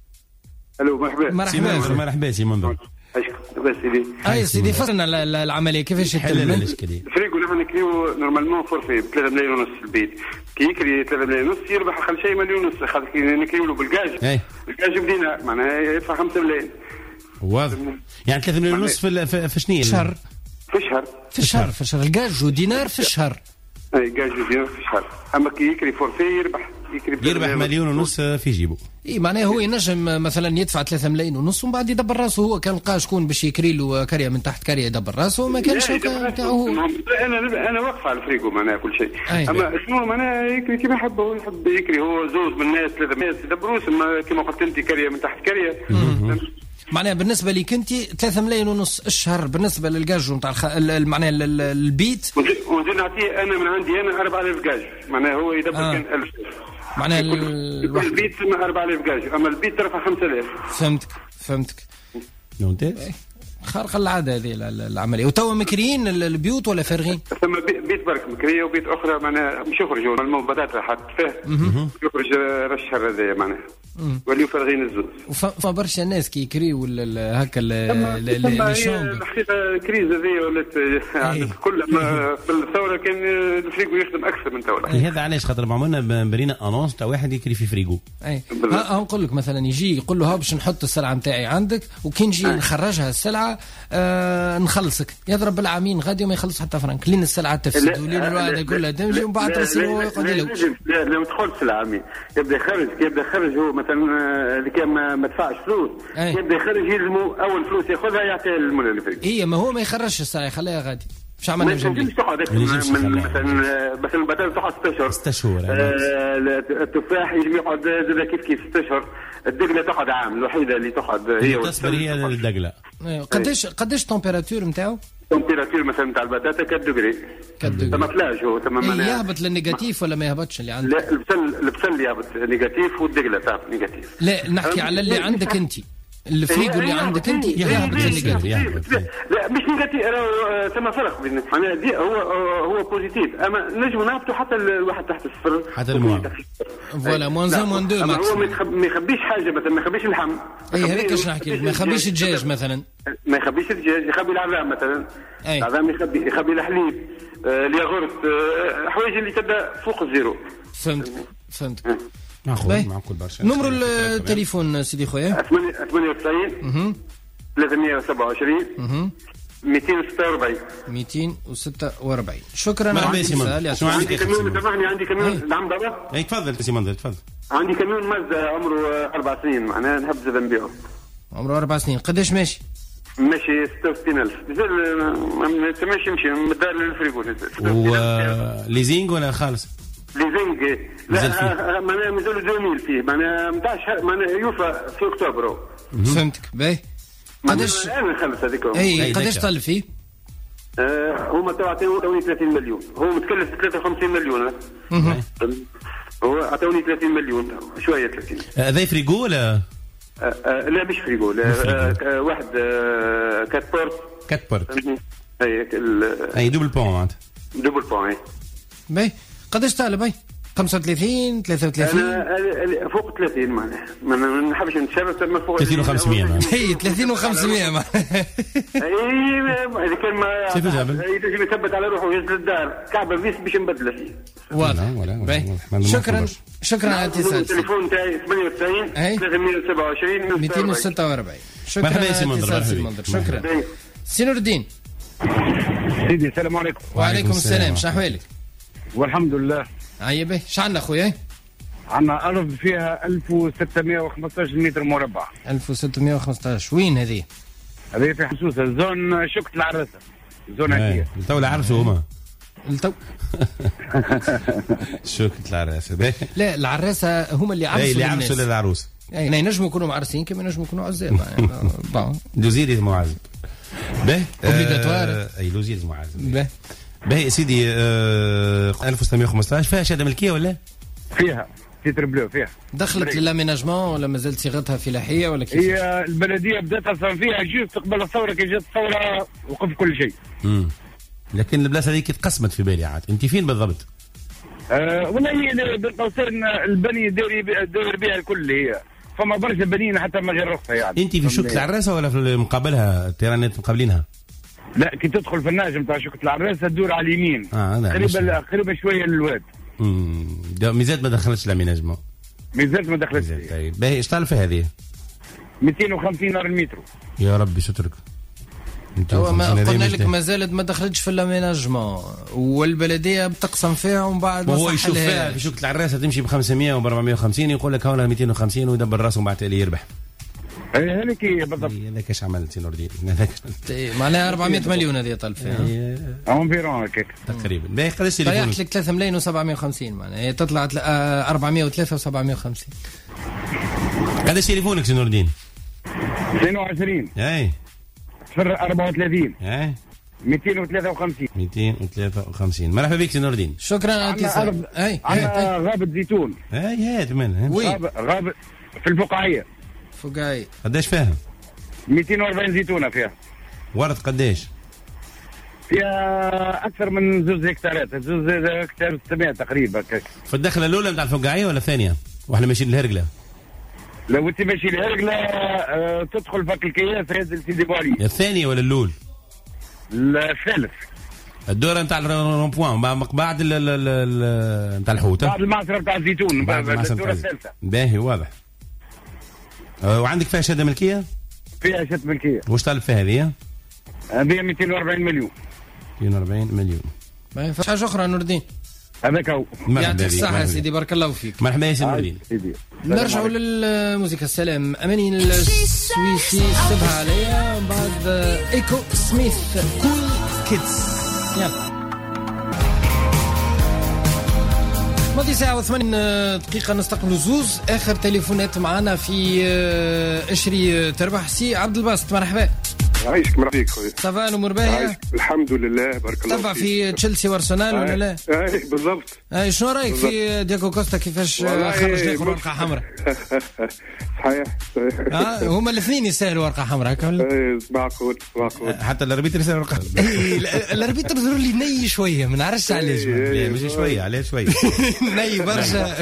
الو مرحبا. مرحبا مرحبا سي منظر. بس سيدي. اي سيدي فصلنا العمليه كيفاش يتم الاشكاليه؟ فريقو نحن نكريو نورمالمون فورفي ب ثلاثة ملايين ونص البيت، كي يكري ثلاثة ملايين ونص يربح اقل شيء مليون ونص خاطر كي نكريو له بالجاج الجاج بدينار معناها يدفع خمسة ملايين. واضح يعني ثلاثة ملايين ونص في في شنو؟ شهر. في الشهر. في الشهر في الشهر الجاج ودينار في الشهر. اي جاج ودينار في الشهر، اما كي يكري فورفي يربح يربح مليون ونص في جيبه. اي معناه هو ينجم مثلا يدفع ثلاثة ملايين ونص ومن بعد يدبر راسه، هو كان لقى شكون باش يكري له كاريه من تحت كاريه يدبر راسه وما كانش نتاعو. انا انا واقف على الفريقو معناها كل شيء. اما شنو معناها يكري كيما يحب، هو يحب يكري هو زوز من الناس ثلاثة ناس يدبروش كيما قلت انت كاريه من تحت كاريه. معناها بالنسبه ليك انت ثلاثة ملايين ونص الشهر بالنسبه للجاج نتاع الخ... معناها البيت. ونزيد نعطيه انا من عندي انا أربعة آلاف جاج معناها هو يدبر آه. كان ألف معناها كل البيت أربعة آلاف جاج، اما البيت ترفع خمسة آلاف. فهمتك فهمتك. ممتاز. خارقه العاده هذه العمليه. وتوا مكريين البيوت ولا فارغين؟ ثم بيت برك مكريه وبيت اخرى معناها مش يخرجوا من المبادات راح تفاه يخرج راس الشهر هذايا معناها وليو فارغين الزوز. وفما برشا ناس كي يكريو هكا الشومبر. الحقيقه كريز هذه ولات الكل بالثوره كان الفريقو يخدم اكثر من توا. هذا علاش خاطر عملنا برينا انونس تاع واحد يكري في فريقو. اي ها نقول لك مثلا يجي يقول له ها باش نحط السلعه نتاعي عندك وكي نجي نخرجها السلعه آه نخلصك يضرب بالعامين غادي وما يخلص حتى فرنك لين السلعه تفسد ولين الواحد يقول له تمشي ومن بعد راسي هو يقعد له. لا لا ما تدخلش العامين، يبدا يخرج يبدا يخرج هو مثلا اللي كان ما دفعش فلوس يبدا يخرج يلزموا اول فلوس ياخذها يعطيها للمولى الفريق. هي ما هو ما يخرجش السلعه يخليها غادي. مش عملنا جنبي تقعد مثلا مثلا البطاطا تقعد ستة اشهر ستة شهور. التفاح يجي يقعد كيف كيف ستة اشهر. الدقله تقعد عام الوحيده اللي تقعد هي تصبر هي الدقله. قداش قداش التمبيراتور نتاعو؟ التمبيراتور مثلا نتاع البطاطا كات دوغري كات دوغري تما فلاج هو تماما يهبط للنيجاتيف ولا ما يهبطش اللي عندك؟ لا البسل البسل يهبط نيجاتيف والدقله تهبط نيجاتيف. لا نحكي على اللي عندك انت الفريق اللي عندك انت يهبط للنيجاتيف. لا مش نيجاتيف ثم فرق بين معناها دي هو هو بوزيتيف اما نجم نهبطوا حتى الواحد تحت الصفر حتى الموان فوالا موان واحد موان اثنين ماكس. هو ما يخبيش حاجه مثلا ما يخبيش اللحم. اي هذاك اش نحكي ما يخبيش الدجاج مثلا ما يخبيش الدجاج يخبي العظام مثلا العظام يخبي يخبي الحليب الياغورت حوايج اللي تبدا فوق الزيرو. فهمت فهمت. معقول معقول برشا. نمر التليفون سيدي خويا ثمانية وتسعين ثلاثمية وسبعة وعشرين مئتين وستة وأربعين مئتين وستة وأربعين. شكرا على الاتصال. شنو عندي كميون سامحني عندي كميون نعم بابا. اي تفضل سي منذر تفضل. عندي كميون مازدا عمره أربع سنين معناها نحب زاد نبيعه. عمره أربع سنين قداش ماشي؟ ماشي ستة وستين ألف مازال ماشي يمشي من الدار للفريقو. و ليزينغ ولا خالص؟ ليزينغ لا معناها مازال دوميل فيه معناها متاعش معناها يوفى في اكتوبر. فهمتك باهي. قداش انا نخلص هذيك اي قداش طلب فيه؟ آه هما عطاوني ثلاثين مليون هو متكلف ثلاثة وخمسين مليون. هو عطاوني ثلاثين مليون شويه ثلاثين. هذا فريقو ولا؟ آه آه لا مش فريقو لا آه واحد آه كات بورت كات بورت اي اي دوبل بون معناتها دوبل بون. اي باهي قداش طالب؟ اي خمسة وثلاثين ثلاثة وثلاثين انا فوق ثلاثين معناها ما نحبش نتشابه ما فوق ثلاثين وخمسمية هي ثلاثين وخمسمية اي اذا كان ما يجب يثبت على روحه وينزل الدار كعبه فيس باش نبدله فيه واضح. شكرا شكرا على الاتصال. التليفون تاعي ثمانية وتسعين ثلاثمية وسبعة وعشرين مئتين وستة وأربعين. شكرا على الاتصال. شكرا سي نور الدين. سيدي السلام عليكم. وعليكم السلام. شنو احوالك؟ والحمد لله. عيبه ايش عندنا خويا؟ عندنا ارض فيها ألف وستمية وخمسطاش متر مربع. ألف وستمية وخمسطاش. وين هذه؟ هذه في حسوسه زون شكت العراسه زون هكيه. تو العرسه هما التو شكت العراسه. لا العراسه هما اللي عرسوا اللي عرسوا للعروس. اي ينجموا يكونوا معرسين كما ينجموا يكونوا عزاب. بون دوزيري معزب. باهي اوبليغاتوار. اي لوزيري معزب. باهي باهي سيدي ألف وستمية وخمسطاش فيها شهاده ملكيه ولا؟ فيها تيتر بلو فيها. دخلت للاميناجمون ولا مازالت صيغتها فلاحيه ولا كيف؟ هي البلديه بدات اصلا فيها جوست قبل الثوره كي جات الثوره وقف كل شيء. امم لكن البلاصه هذيك تقسمت في بالي عاد. انت فين بالضبط؟ أه والله هي بين قوسين البني داير داير بها الكل. هي فما برشا بنين حتى من غير رخصه يعني. انت في شكت العراسه ولا في مقابلها التيرانات مقابلينها؟ لا كي تدخل في الناجم تاع شكت العراسه تدور على اليمين. اه قريبه قريبه شويه للواد. امم ميزات ما دخلتش لاميناجمون. ميزات ما دخلتش. طيب باهي ايش طالب فيها هذه؟ مئتين وخمسين نار المتر. يا ربي سترك. هو ما قلنا لك ما زالت ما دخلتش في الاميناجمون والبلديه بتقسم فيها ومن بعد ما هو يشوف فيها في شكل العراسه تمشي ب خمسمية و أربعمية وخمسين يقول لك هون مئتين وخمسين ويدبر راسه ومن بعد اللي يربح. اي هذيك بالضبط. هذاك ايش عملت سي نور الدين؟ هذاك معناها أربعمية مليون هذه طالب فيها. اونفيرون هكاك تقريبا. باهي قداش تليفونك؟ طيحت لك ثلاثة ملايين وسبعمية وخمسين معناها هي تطلع أربعمية وثلاثة وسبعمية وخمسين. قداش تليفونك سي نور الدين؟ اثنين وعشرين. اي صفر أربعة وثلاثين. اي مئتين وثلاثة وخمسين. مئتين وثلاثة وخمسين. مرحبا بك سي نور الدين. شكرا على الاتصال. اي عندنا غابة زيتون. اي هات من غابة غابة في الفقاعية. فقاعية. قداش فيها؟ مئتين وأربعين زيتونة فيها. ورد قداش؟ فيها أكثر من زوز هكتارات، زوز هكتار ستمائة تقريبا. في الدخلة الأولى نتاع الفقاعية ولا الثانية؟ واحنا ماشيين للهرقلة. لو انت ماشي لهرقلة أه تدخل فك الكياس هذا سيدي بوالي. الثاني ولا الأول؟ الثالث. الدورة نتاع الرومبوان بعد نتاع الحوت. بعد المعصرة نتاع الزيتون. بعد الدورة الثالثة. باهي واضح. أه وعندك فيها شهادة ملكية؟ فيها شهادة ملكية. وش طالب فيها هذه؟ هذه مئتين وأربعين مليون. مئتين وأربعين مليون. ما ينفعش حاجة أخرى نور الدين. هذاك هو. يعطيك الصحة سيدي بارك الله فيك. مرحبا يا سيدي. نرجعوا للموسيقى. السلام أماني السويسي سبها عليا ومن بعد إيكو سميث كول كيدز. يلا ماضي ساعة وثمان دقيقة نستقبل زوز آخر تليفونات معنا في اشري تربح. سي عبد الباسط مرحبا. عايشك مرحبا بك خويا. صافا الامور باهيه؟ الحمد لله بارك الله فيك. تبع في تشيلسي وارسنال ولا لا؟ اي بالضبط. اي شنو رايك في دياغو كوستا كيفاش خرج ياخذ ورقه حمراء؟ صحيح صحيح. اه هما الاثنين يستاهلوا ورقه حمراء هكا ولا؟ اي معقول معقول. حتى الاربيتر يستاهل ورقه. الاربيتر ظهر لي ني شويه ما نعرفش علاش. لا ماشي شويه عليه شويه. ني برشا.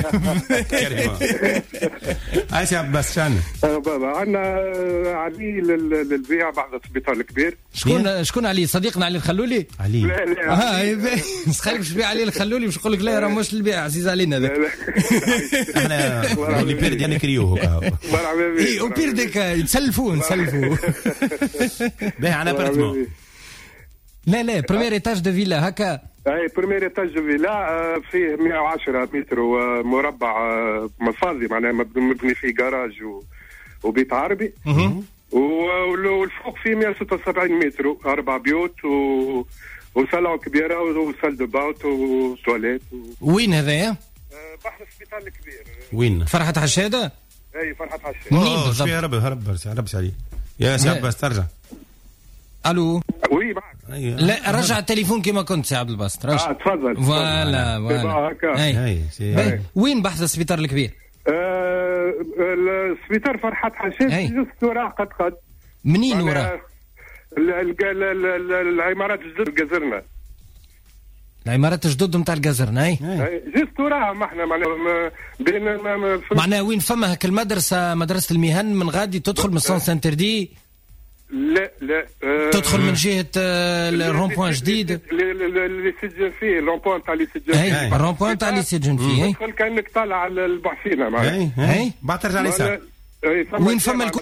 هاي سي عباس شان بابا عندنا علي للبيع بعد السبيطار الكبير. شكون شكون علي؟ صديقنا علي الخلولي؟ علي لا لا اه نسخلك باش تبيع علي الخلولي باش نقول لك لا راه مش البيع عزيز علينا هذاك. احنا اللي بيرد يعني كريوه هكا. مرحبا بك. اي وبير ديك نسلفوه نسلفوه. باهي على ابارتمون. لا لا بريمير ايتاج دو فيلا هكا. اي بريمير ايتاج دو فيلا فيه مئة وعشرة متر مربع مصازي معناها مبني فيه جراج وبيت عربي. والفوق فيه مئة وستة وسبعين متر أربع بيوت و... وصالة كبيرة وصال دو باوت وتواليت و... وين هذايا؟ بحر السبيطار الكبير. وين؟ فرحة حشادة؟ اي فرحة حشادة. منين بالضبط؟ هرب هرب هرب علي يا سي عباس ترجع. الو وي معك. لا رجع التليفون كما كنت سي عبد الباسط رجع. اه تفضل. فوالا فوالا. اي اي وين بحث السبيطار الكبير؟ آه السبيطار فرحة حشاشة جست وراه قد قد. منين وراه؟ العمارات الجدد جزرنا. العمارات الجدد نتاع الجزرنا اي جست وراهم احنا معناها بين معناها وين فما هك المدرسه مدرسه المهن من غادي تدخل من سون سانتردي. لا لا أه تدخل من جهه الرون بوان جديد اللي سجن فيه الرون بوان تاع اللي سجن فيه الرون بوان تاع اللي سجن فيه تدخل كانك طالع على البحسينه معناها اي بعد ترجع ليسار وين فما الكو...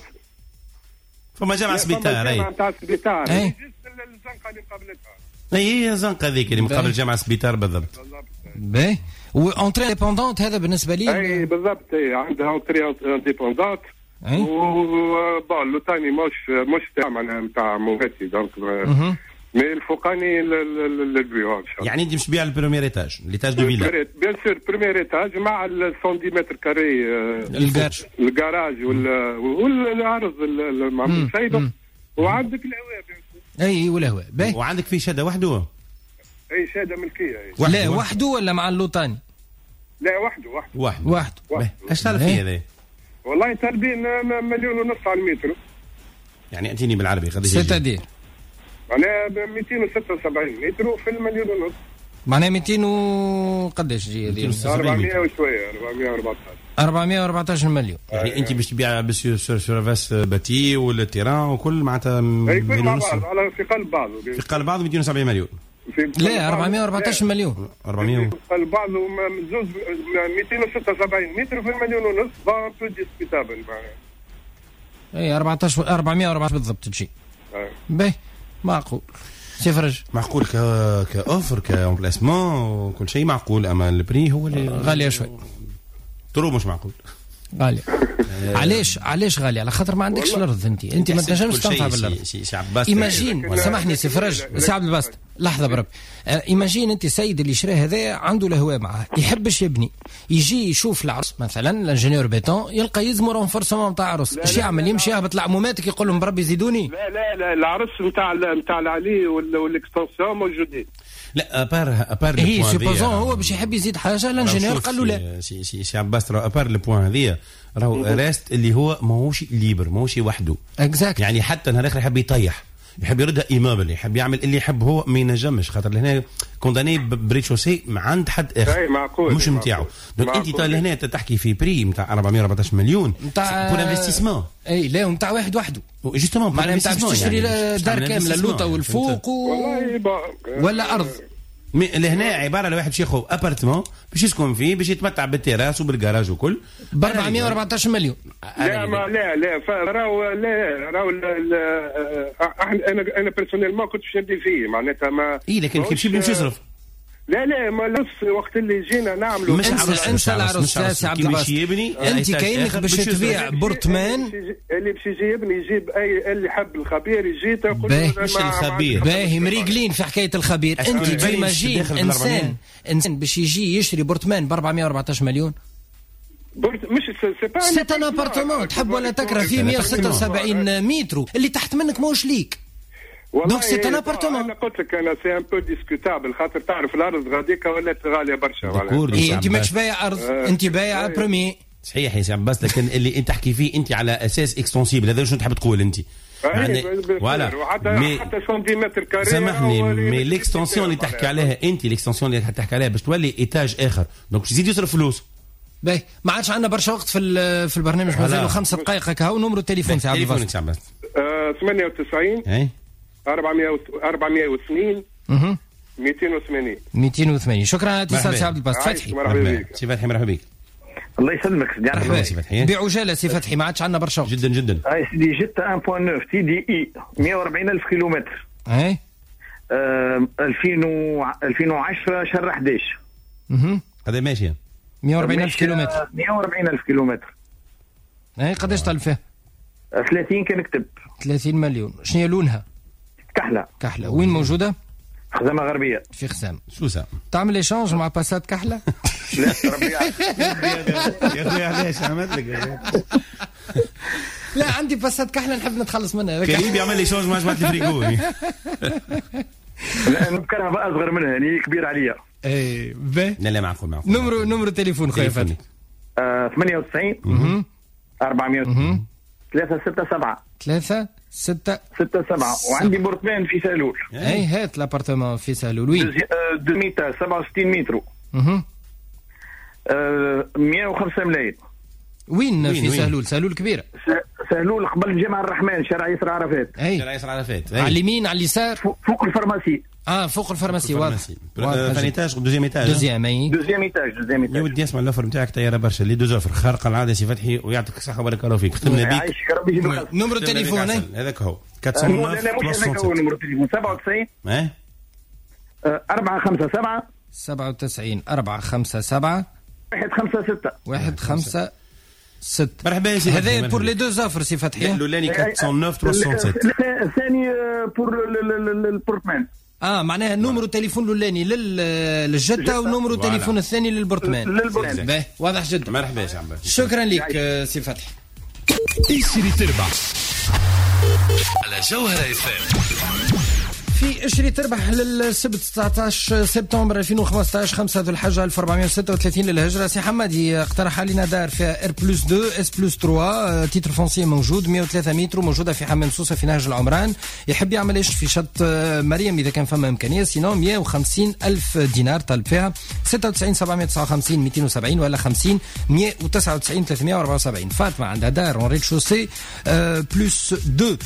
فما جامعه سبيطار اي تاع سبيطار اي الزنقه اللي قبلتها اي الزنقه هذيك اللي مقابل جامعه سبيطار بالضبط. باهي وانتري ديبوندونت هذا بالنسبه لي اي بالضبط اي عندها انتري ديبوندونت وبون لو ثاني مش مش تاع معناها نتاع مواتي دونك مي الفوقاني للبيو ان شاء الله. يعني انت مش بيع البريمير ايتاج ليتاج دو فيلا بيان سور بريمير ايتاج مع ال مية متر كاري الجراج الجراج والعرض المعمول سيده وعندك الهواء اي والهواء باهي وعندك في شهاده وحده اي شهاده ملكيه اي لا وحده ولا مع اللوطاني؟ لا وحده وحده وحده وحده ايش تعرف فيه هذا؟ والله طالبين مليون ونص على المتر. يعني اتيني بالعربي قديش ستادير معناها مئتين وستة وسبعين متر في المليون ونص معناها مئتين و قداش جي هذه أربعمية وشويه أربعمية وأربعطاش أربعمية وأربعطاش مليون. يعني انت باش تبيع بسيو سورفاس باتي ولا تيران وكل معناتها مليون ونص على في قلب بعض في قلب بعض مئتين وسبعين مليون لا أربعمية وأربعطاش مليون أربعمية في قلب بعض ومزوز مئتين وستة وسبعين متر في المليون ونص با تو ديسبيتابل اي أربعطاش أربعمية وأربعطاش بالضبط تجي باهي معقول سيفرج معقول ك كاوفر كامبلاسمون وكل شيء معقول اما البري هو اللي غاليه شوي ترو مش معقول غالي. علاش علاش غالي؟ على خاطر ما عندكش الارض انت انت ما تنجمش تنفع بالارض. ايماجين سامحني سي فرج سي عبد الباسط لحظه برب ايماجين انت السيد اللي شراه هذا عنده الهواء معاه يحبش يبني يجي يشوف العرس مثلا الانجينيور بيتون يلقى يزمو رونفورسمون نتاع عرس ايش يعمل؟ يمشي يهبط العمومات يقول لهم بربي زيدوني. لا لا لا العرس نتاع نتاع العلي والاكستنسيون موجودين. لا ابار ابار هي سوبوزون هو باش يحب يزيد حاجه الانجينيور قال له لا سي سي سي عباس ابار البوان هذيا راهو راست اللي هو ماهوش ليبر ماهوش وحده اكزاكت. يعني حتى نهار اخر يحب يطيح يحب يردها ايمابل يحب يعمل اللي يحب هو ما ينجمش خاطر لهنا كونداني بريتشوسي عند حد اخر معقول مش نتاعو. دونك انت لهنا تحكي في بري نتاع أربعمية وأربعطاش مليون نتاع بور انفستيسمون اي لا نتاع واحد وحده جوستومون معناها نتاع باش تشري دار كامله اللوطه والفوق ولا ارض. مي لهنا عباره لواحد باش ياخذ ابارتمون باش يسكن فيه باش يتمتع بالتراس وبالجراج وكل ب أربعمية وأربعطاش مليون. لا ما لا لا راهو لا راهو انا انا بيرسونيلمون كنت باش ندير فيه معناتها ما اي لكن كيف شي باش يصرف. لا لا ما نص وقت اللي جينا نعملوا مش انسى العروس سي عبد الباسط انت كاينك باش تبيع برطمان اللي باش يجي يبني يجيب اي اللي حب الخبير يجي تقول مش الخبير باهي مريقلين في حكايه الخبير. انت تيماجين انسان انسان باش يجي يشري برطمان ب أربعمية وأربعطاش مليون مش سي با سي ان ابارتمون تحب ولا تكره فيه مئة وستة وسبعين متر اللي تحت منك ماهوش ليك دونك سي ان ابارتمون. انا قلت لك انا سي ان بو ديسكوتابل خاطر تعرف الارض غاديكا ولات غاليه برشا. إيه انت ماكش بايع ارض آه. انت بايع بريمي صحيح يا سي عباس لكن اللي انت تحكي فيه انت على اساس اكستنسيبل هذا شنو تحب تقول انت يعني ولا حتى سنتيمتر كاري سامحني مي ليكستنسيون اللي تحكي عليها انت ليكستنسيون اللي تحكي عليها باش تولي ايتاج اخر دونك باش يزيد يصرف فلوس. باهي ما عادش عندنا برشا وقت في في البرنامج مازالوا خمس دقائق هكا ونمرو التليفون سي عبد الباسط ثمانية وتسعين اي أربعمية أربعمية واثنين اها مئتين وثمانين مئتين وثمانين. شكرا على اتصال سي عبد الباسط. فتحي مرحبا بك سي فتحي مرحبا بك. الله يسلمك سيدي مرحبا سي فتحي بعجاله سي فتحي ما عادش عندنا برشا وقت جدا جدا. هاي سيدي جت واحد فاصلة تسعة تي دي اي مئة وأربعين ألف كيلومتر اي ألفين ألفين وعشرة شهر أحد عشر اها هذا ماشيه مئة وأربعين ألف كيلومتر مئة وأربعين ألف كيلومتر. اي قداش طلب فيها؟ ثلاثين كنكتب ثلاثين مليون. شنو هي لونها؟ كحله. كحله وين موجوده؟ خزامه غربيه في خزام. سوسه تعمل ايشانج مع باسات كحله؟ لا ربي يعافيك يا اخويا علاش عملت لك لا عندي باسات كحله نحب نتخلص منها. كريم يعمل لي شونج مع جماعه الفريقو. لا نكرها اصغر منها يعني كبير عليا. اي باهي لا لا معقول معقول. نمرو نمرو تليفون خويا فتحي ثمانية وتسعين أربعمية ثلاثة ستة سبعة ثلاثة ستة ستة سبعة وعندي بورتمان في سهلول. اي هات لابارتمون في سهلول. وين؟ دو ميتر سبعة وستين متر. اها مئة وخمسة ملايين. وين في سهلول؟ سهلول كبيرة. سهلول قبل جامع الرحمن شارع ياسر عرفات. شارع ياسر عرفات. على اليمين على اليسار فوق الفارماسي. اه فوق الفارماسي واضح. ثاني ايتاج دوزيام ايتاج. دوزيام اي دوزيام ايتاج دوزيام ايتاج. يا ودي اسمع الاوفر نتاعك طياره برشا اللي دوزوفر خارقه العاده سي فتحي ويعطيك الصحه وبارك الله فيك. ختمنا بيك. يعيشك ربي يجيب الخير. نمرو التليفون هذاك هو أربعة لا مش هذاك هو نمرو التليفون سبعة وتسعين ايه أربعة خمسة سبعة سبعة وتسعين أربعة خمسة سبعة واحد خمسة ستة واحد خمسة ستة. مرحبا يا سيدي. هذا بور لي دو زافر سي فتحي. الاولاني أربعمية وتسعة وثلاثين. الثاني بور البورتمان. اه معناها النمرو التليفون الاولاني للجده والنمرو التليفون الثاني للبورتمان. للبورتمان واضح جدا. مرحبا يا شعبان. شكرا لك سي فتحي. اشتري تربح على جوهرة اف ام. في اشري تربح للسبت تسعطاش سبتمبر ألفين وخمسطاش خمسة ذو الحجة ألف وأربعمية وستة وثلاثين للهجرة. سي حمادي اقترح علينا دار فيها ار بلس اثنين اس بلس ثلاثة تيتر فونسي موجود مئة وثلاثة متر موجودة في حمام سوسة في نهج العمران. يحب يعمل ايش في شط مريم اذا كان فما امكانية سينو مئة وخمسين ألف دينار طالب فيها ستة وتسعين سبعمية وتسعة وخمسين مئتين وسبعين ولا خمسين مئة وتسعة وتسعين ثلاثمية وأربعة وسبعين. فاطمة عندها دار اون ريد شوسي بلس اثنين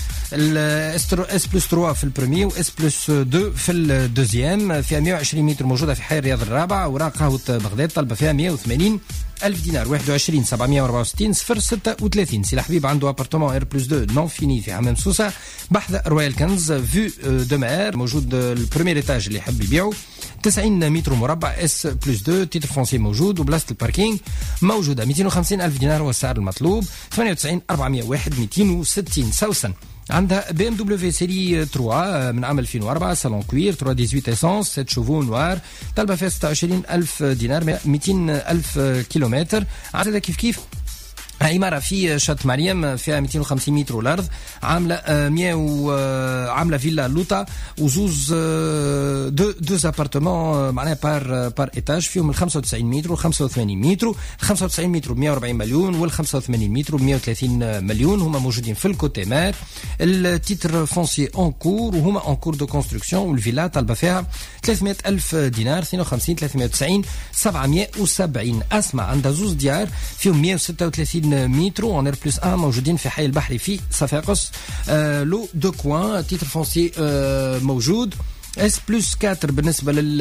اس بلس ثلاثة في البريمي واس بلس اثنين في الدوزيام فيها مئة وعشرين متر موجودة في حي الرياض الرابع. وراء قهوة بغداد طلبة فيها مئة وثمانين ألف دينار واحد وعشرين سبعمية وأربعة وستين صفر ستة وثلاثين. سي الحبيب عنده ابارتمون ار بلس اثنين نون فيني في حمام سوسة بحذا رويال كنز فيو دو مير موجود البريمير ايتاج اللي يحب يبيعه تسعين متر مربع اس بلس اثنين تيتر فونسي موجود وبلاصة الباركينج موجودة مئتين وخمسين ألف دينار هو السعر المطلوب ثمانية وتسعين أربعمية وواحد مئتين وستين. سوسن عندها بي ام دبليو سيري ثلاثة من عام ألفين وأربعة صالون كوير ثلاثمية وثمانية عشر اسانس سبعة شوفو نوار طالبه فيها ستة وعشرين ألف دينار مئتين ألف كيلومتر. عندها كيف كيف عمارة في شط مريم فيها مئتين وخمسين متر الأرض عاملة مئة وعاملة فيلا لوطا وزوز دو دوز ابارتمون معناها بار بار ايتاج فيهم ال خمسة وتسعين متر وال خمسة وثمانين متر ال خمسة وتسعين متر ب مئة وأربعين مليون وال خمسة وثمانين متر ب مئة وثلاثين مليون. هما موجودين في الكوتي مار. التيتر فونسي اون كور وهما اون كور دو كونستركسيون والفيلا طالبة فيها ثلاثمئة ألف دينار اثنين وخمسين ثلاثمئة وتسعين سبعمئة وسبعين. اسمع عندها زوز ديار فيهم مئة وستة وثلاثين متر اون ار بلس واحد موجودين في حي البحري في صفاقس. آه لو دو كوان تيتر فونسي آه موجود اس بلس أربعة بالنسبه لل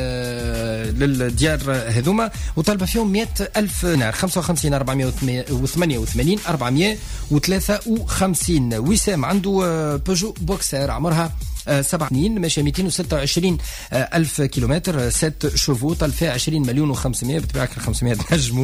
للديار هذوما وطالبه فيهم مئة ألف دينار خمسة وخمسين أربعمئة وثمانية وثمانين أربعمئة وثلاثة وخمسين. وسام عنده بيجو بوكسر عمرها سبع سنين ماشي مئتين وستة وعشرين ألف كيلومتر ست شوفو طال فيها عشرين مليون وخمسمائة بتبيعك خمسمائة تنجموا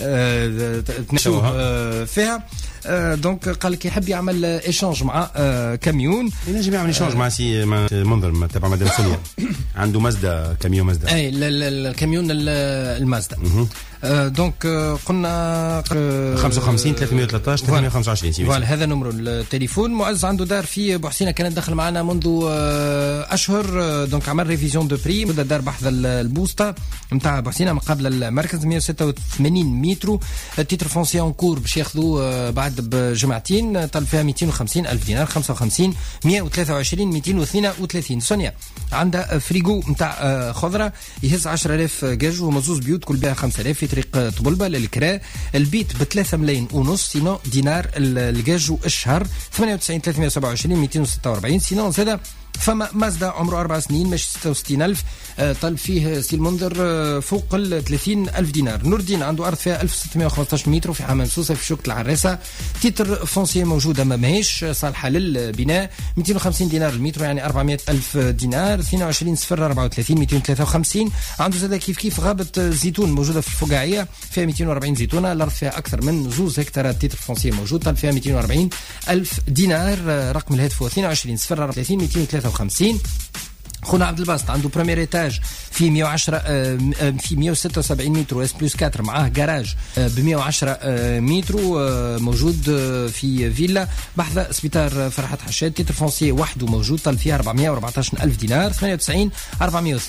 تنجموا فيها. دونك قال لك يحب يعمل ايشانج مع كاميون ينجم يعمل ايشانج مع سي منظر تبع مدينه سوريا عنده مازدا كاميون مازدا اي الكاميون المازدا. دونك قلنا خمسة وخمسين ثلاثمئة وثلاثة عشر ثلاثمئة وخمسة وعشرين فوالا هذا نمرو التليفون. معز عنده دار في بوحسينه كانت دخل معنا منذ اشهر دونك عمل ريفيزيون دو بري بدا دار بحث البوسطه نتاع بوحسينه مقابل المركز مئة وستة وثمانين متر. التيتر فونسي اون كور باش ياخذوه بعد بجمعتين طلب فيها مئتين وخمسين ألف دينار خمسة وخمسين مئة وثلاثة وعشرين مئتين واثنين وثلاثين. سونيا عندها فريغو نتاع خضره يهز عشرة آلاف جاج ومزوز بيوت كل بها خمسة آلاف في طريق طبلبه للكراء. البيت ب ثلاثة ملايين ونص سينو دينار الجاج الشهر ثمانية وتسعين ثلاثمئة وسبعة وعشرين مئتين وستة وأربعين. سينو زاد فما مازدا عمره أربع سنين ماشي ستة وستين ألف طلب فيه سي المنذر فوق ال ثلاثين ألف دينار. نور الدين عنده أرض فيها ألف وستمئة وخمسطاش متر في حمام سوسة في شوكة العراسة. تيتر فونسي موجودة ما ماهيش صالحة للبناء مئتين وخمسين دينار المتر يعني أربعمئة ألف دينار اثنين وعشرين صفر أربعة وثلاثين مئتين وثلاثة وخمسين. عنده زاد كيف كيف غابة زيتون موجودة في الفقاعية فيها مئتين وأربعين زيتونة. الأرض فيها أكثر من زوز هكتارات. تيتر فونسي موجود طلب فيها مئتين وأربعين ألف دينار. رقم الهاتف هو اثنين وعشرين صفر أربعة وثلاثين مئتين وثلاثة وخمسين. خونا عبد الباسط عنده بريمير ايتاج في مئة وعشرة في مئة وستة وسبعين متر اس بلس أربعة معاه جراج ب مئة وعشرة متر موجود في فيلا بحذا سبيطار فرحات حشاد. تيتر فونسي وحده موجود طال فيها أربعمئة وأربعة عشر ألف دينار ثمانية وتسعين أربعمئة واثنين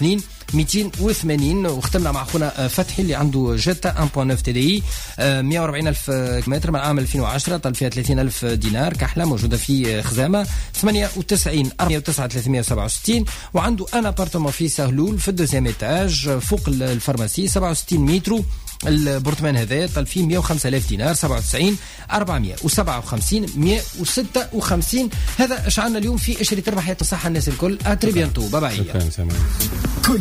مئتين وثمانين. وختمنا مع خونا فتحي اللي عنده جيتا واحد فاصلة تسعة تي دي اي مئة وأربعين ألف كيلومتر من عام ألفين وعشرة، طل فيها ثلاثين ألف دينار كحلة، موجودة في خزامة ثمانية وتسعين أربعمئة وتسعة ثلاثمئة وسبعة وستين. وعنده ان ابارتمون في سهلول في الدوزيام ايتاج فوق الفارماسي سبعة وستين متر. البرطمان هذا طل فيه مئة وخمسة آلاف دينار سبعة وتسعين أربعمئة وسبعة وخمسين مئة وستة وخمسين. هذا اشعلنا اليوم في اشري تربح. يا تصحى الناس الكل. اتري بيانتو. باي باي.